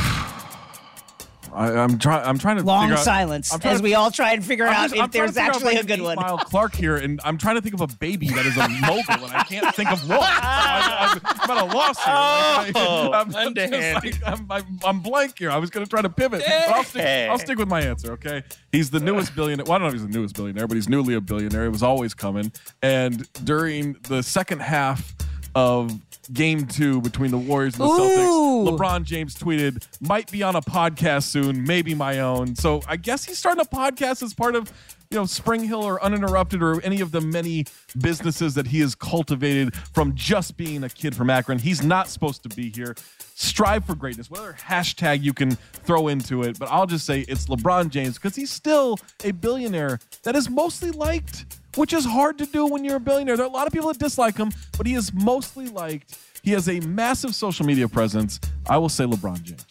I, I'm trying. I'm trying to Long figure out- silence I'm trying as to- we all try and figure I'm out just- if I'm trying there's to figure out actually if I a can good beat one. Miles Clark here, and I'm trying to think of a baby that is a mogul, and I can't think of one. So I, I'm, I'm at a loss here. Like, Oh, I'm, I'm, just underhanded. like, I'm, I'm, I'm blank here. I was going to try to pivot, but I'll stick, I'll stick with my answer. Okay, he's the newest billionaire. Well, I don't know if he's the newest billionaire, but he's newly a billionaire. He was always coming, and during the second half of game two between the Warriors and the Ooh. Celtics. LeBron James tweeted, might be on a podcast soon, maybe my own. So I guess he's starting a podcast as part of, you know, Spring Hill or Uninterrupted or any of the many businesses that he has cultivated from just being a kid from Akron. He's not supposed to be here. Strive for greatness, whatever hashtag you can throw into it. But I'll just say it's LeBron James because he's still a billionaire that is mostly liked, which is hard to do when you're a billionaire. There are a lot of people that dislike him, but he is mostly liked. He has a massive social media presence. I will say LeBron James.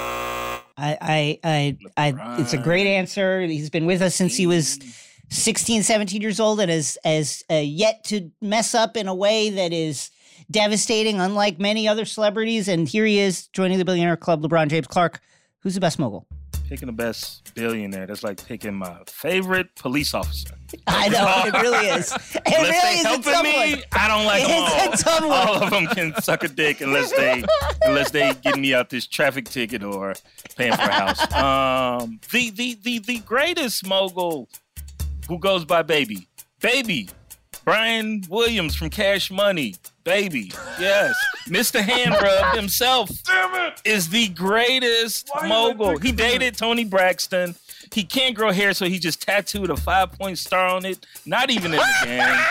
I, I, I, I, it's a great answer. He's been with us since he was sixteen, seventeen years old and has, has uh, yet to mess up in a way that is devastating, unlike many other celebrities. And here he is joining the Billionaire Club, LeBron James. Clark, who's the best mogul? Picking the best billionaire. That's like picking my favorite police officer. I know, it really is. It unless really they is a helping tough me, one. I don't like It's them a all. tough one. All of them can suck a dick unless they unless they get me out this traffic ticket or paying for a house. Um, the the the the greatest mogul who goes by Baby, Baby, Brian Williams from Cash Money. Baby, yes. Mister Hand Rub himself Damn it! is the greatest Why did I mogul. think He of dated Tony Braxton. He can't grow hair, so he just tattooed a five-point star on it. Not even in the game.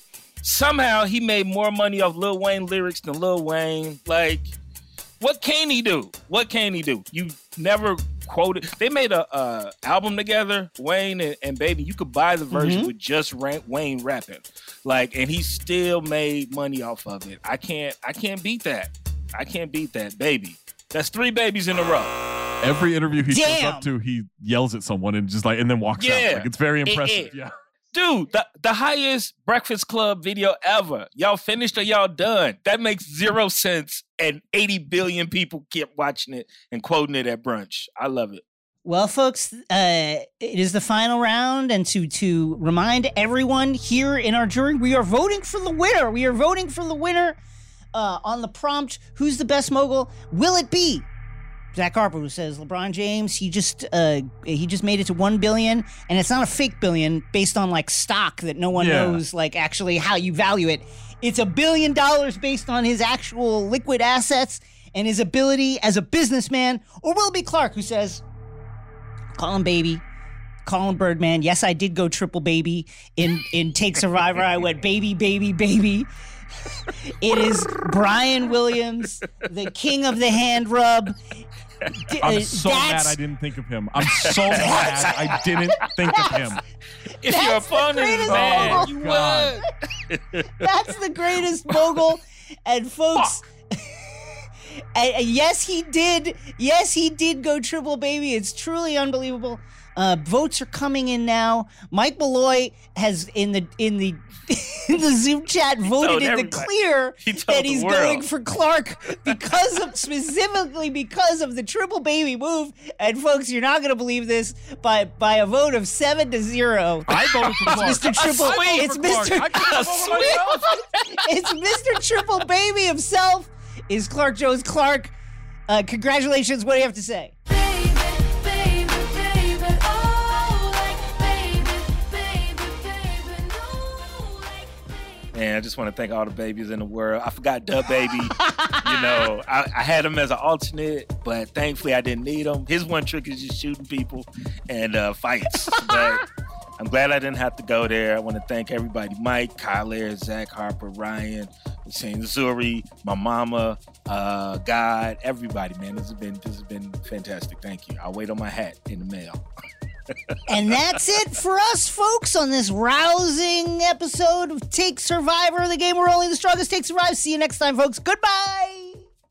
Somehow, he made more money off Lil Wayne lyrics than Lil Wayne. Like, what can he do? What can he do? You never quoted. They made a uh, album together, Wayne and, and Baby. You could buy the version Mm-hmm. with just Ra- Wayne rapping. Like, and he still made money off of it. I can't, I can't beat that. I can't beat that, Baby. That's three babies in a row. Every interview he shows Damn. up to, he yells at someone and just like, and then walks Yeah. out. Like, it's very It- impressive. it- yeah. Dude, the, the highest Breakfast Club video ever. Y'all finished or y'all done? That makes zero sense. And eighty billion people kept watching it and quoting it at brunch. I love it. Well, folks, uh, it is the final round, and to to remind everyone here in our jury, we are voting for the winner. We are voting for the winner uh, on the prompt. Who's the best mogul? Will it be Zach Harper, who says LeBron James? He just uh, he just made it to one billion, and it's not a fake billion based on like stock that no one Yeah. knows like actually how you value it. It's a billion dollars based on his actual liquid assets and his ability as a businessman. Or will it be Clark, who says, call him Baby, call him Birdman. Yes, I did go triple baby in, in Take Survivor. I went baby, baby, baby. It is Brian Williams, the king of the hand rub. D- I'm uh, so that's- mad I didn't think of him. I'm so mad I didn't think of him. If That's your the opponent is greatest mad, mogul. you God. win. That's the greatest mogul. And folks, and, and yes, he did. Yes, he did go triple baby. It's truly unbelievable. Uh, votes are coming in now. Mike Malloy has in the in the in the Zoom chat voted told in the everybody. clear He told that the he's world. going for Clark because of specifically because of the triple baby move. And folks, you're not going to believe this, by by a vote of seven to zero. I voted for Clark. Mister Triple, I voted it's for Clark. Mister I couldn't vote for myself. It's Mister Triple Baby himself. Is Clark Jones Clark? Uh, congratulations. What do you have to say? Man, I just want to thank all the babies in the world. I forgot Dub Baby. You know, I, I had him as an alternate, but thankfully I didn't need him. His one trick is just shooting people and uh, fights. But I'm glad I didn't have to go there. I want to thank everybody: Mike, Kyler, Zach Harper, Ryan, Hussein Zuri, my mama, uh, God, everybody. Man, this has been this has been fantastic. Thank you. I'll wait on my hat in the mail. And that's it for us, folks, on this rousing episode of Take Survivor, the game where only the strongest take survive. See you next time, folks. Goodbye.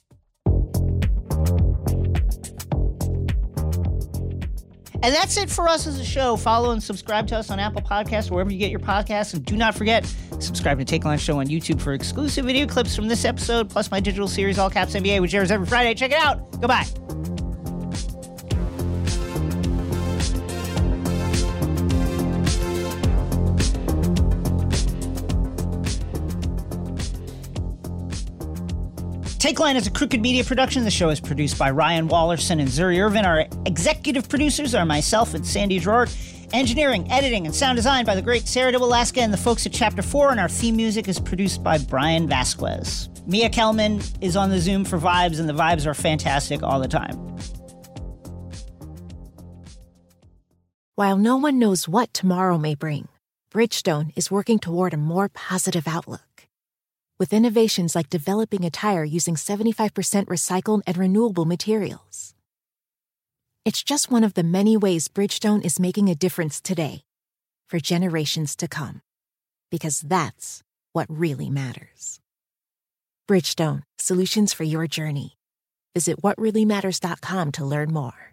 And that's it for us as a show. Follow and subscribe to us on Apple Podcasts, wherever you get your podcasts. And do not forget, subscribe to Take Line Show on YouTube for exclusive video clips from this episode, plus my digital series, All Caps N B A, which airs every Friday. Check it out. Goodbye. Take Line is a Crooked Media production. The show is produced by Ryan Wallerson and Zuri Irvin. Our executive producers are myself and Sandy Gerard. Engineering, editing, and sound design by the great Sarah de Alaska and the folks at Chapter four, and our theme music is produced by Brian Vasquez. Mia Kelman is on the Zoom for vibes, and the vibes are fantastic all the time. While no one knows what tomorrow may bring, Bridgestone is working toward a more positive outlook. With innovations like developing a tire using seventy-five percent recycled and renewable materials. It's just one of the many ways Bridgestone is making a difference today, for generations to come. Because that's what really matters. Bridgestone, solutions for your journey. Visit what really matters dot com to learn more.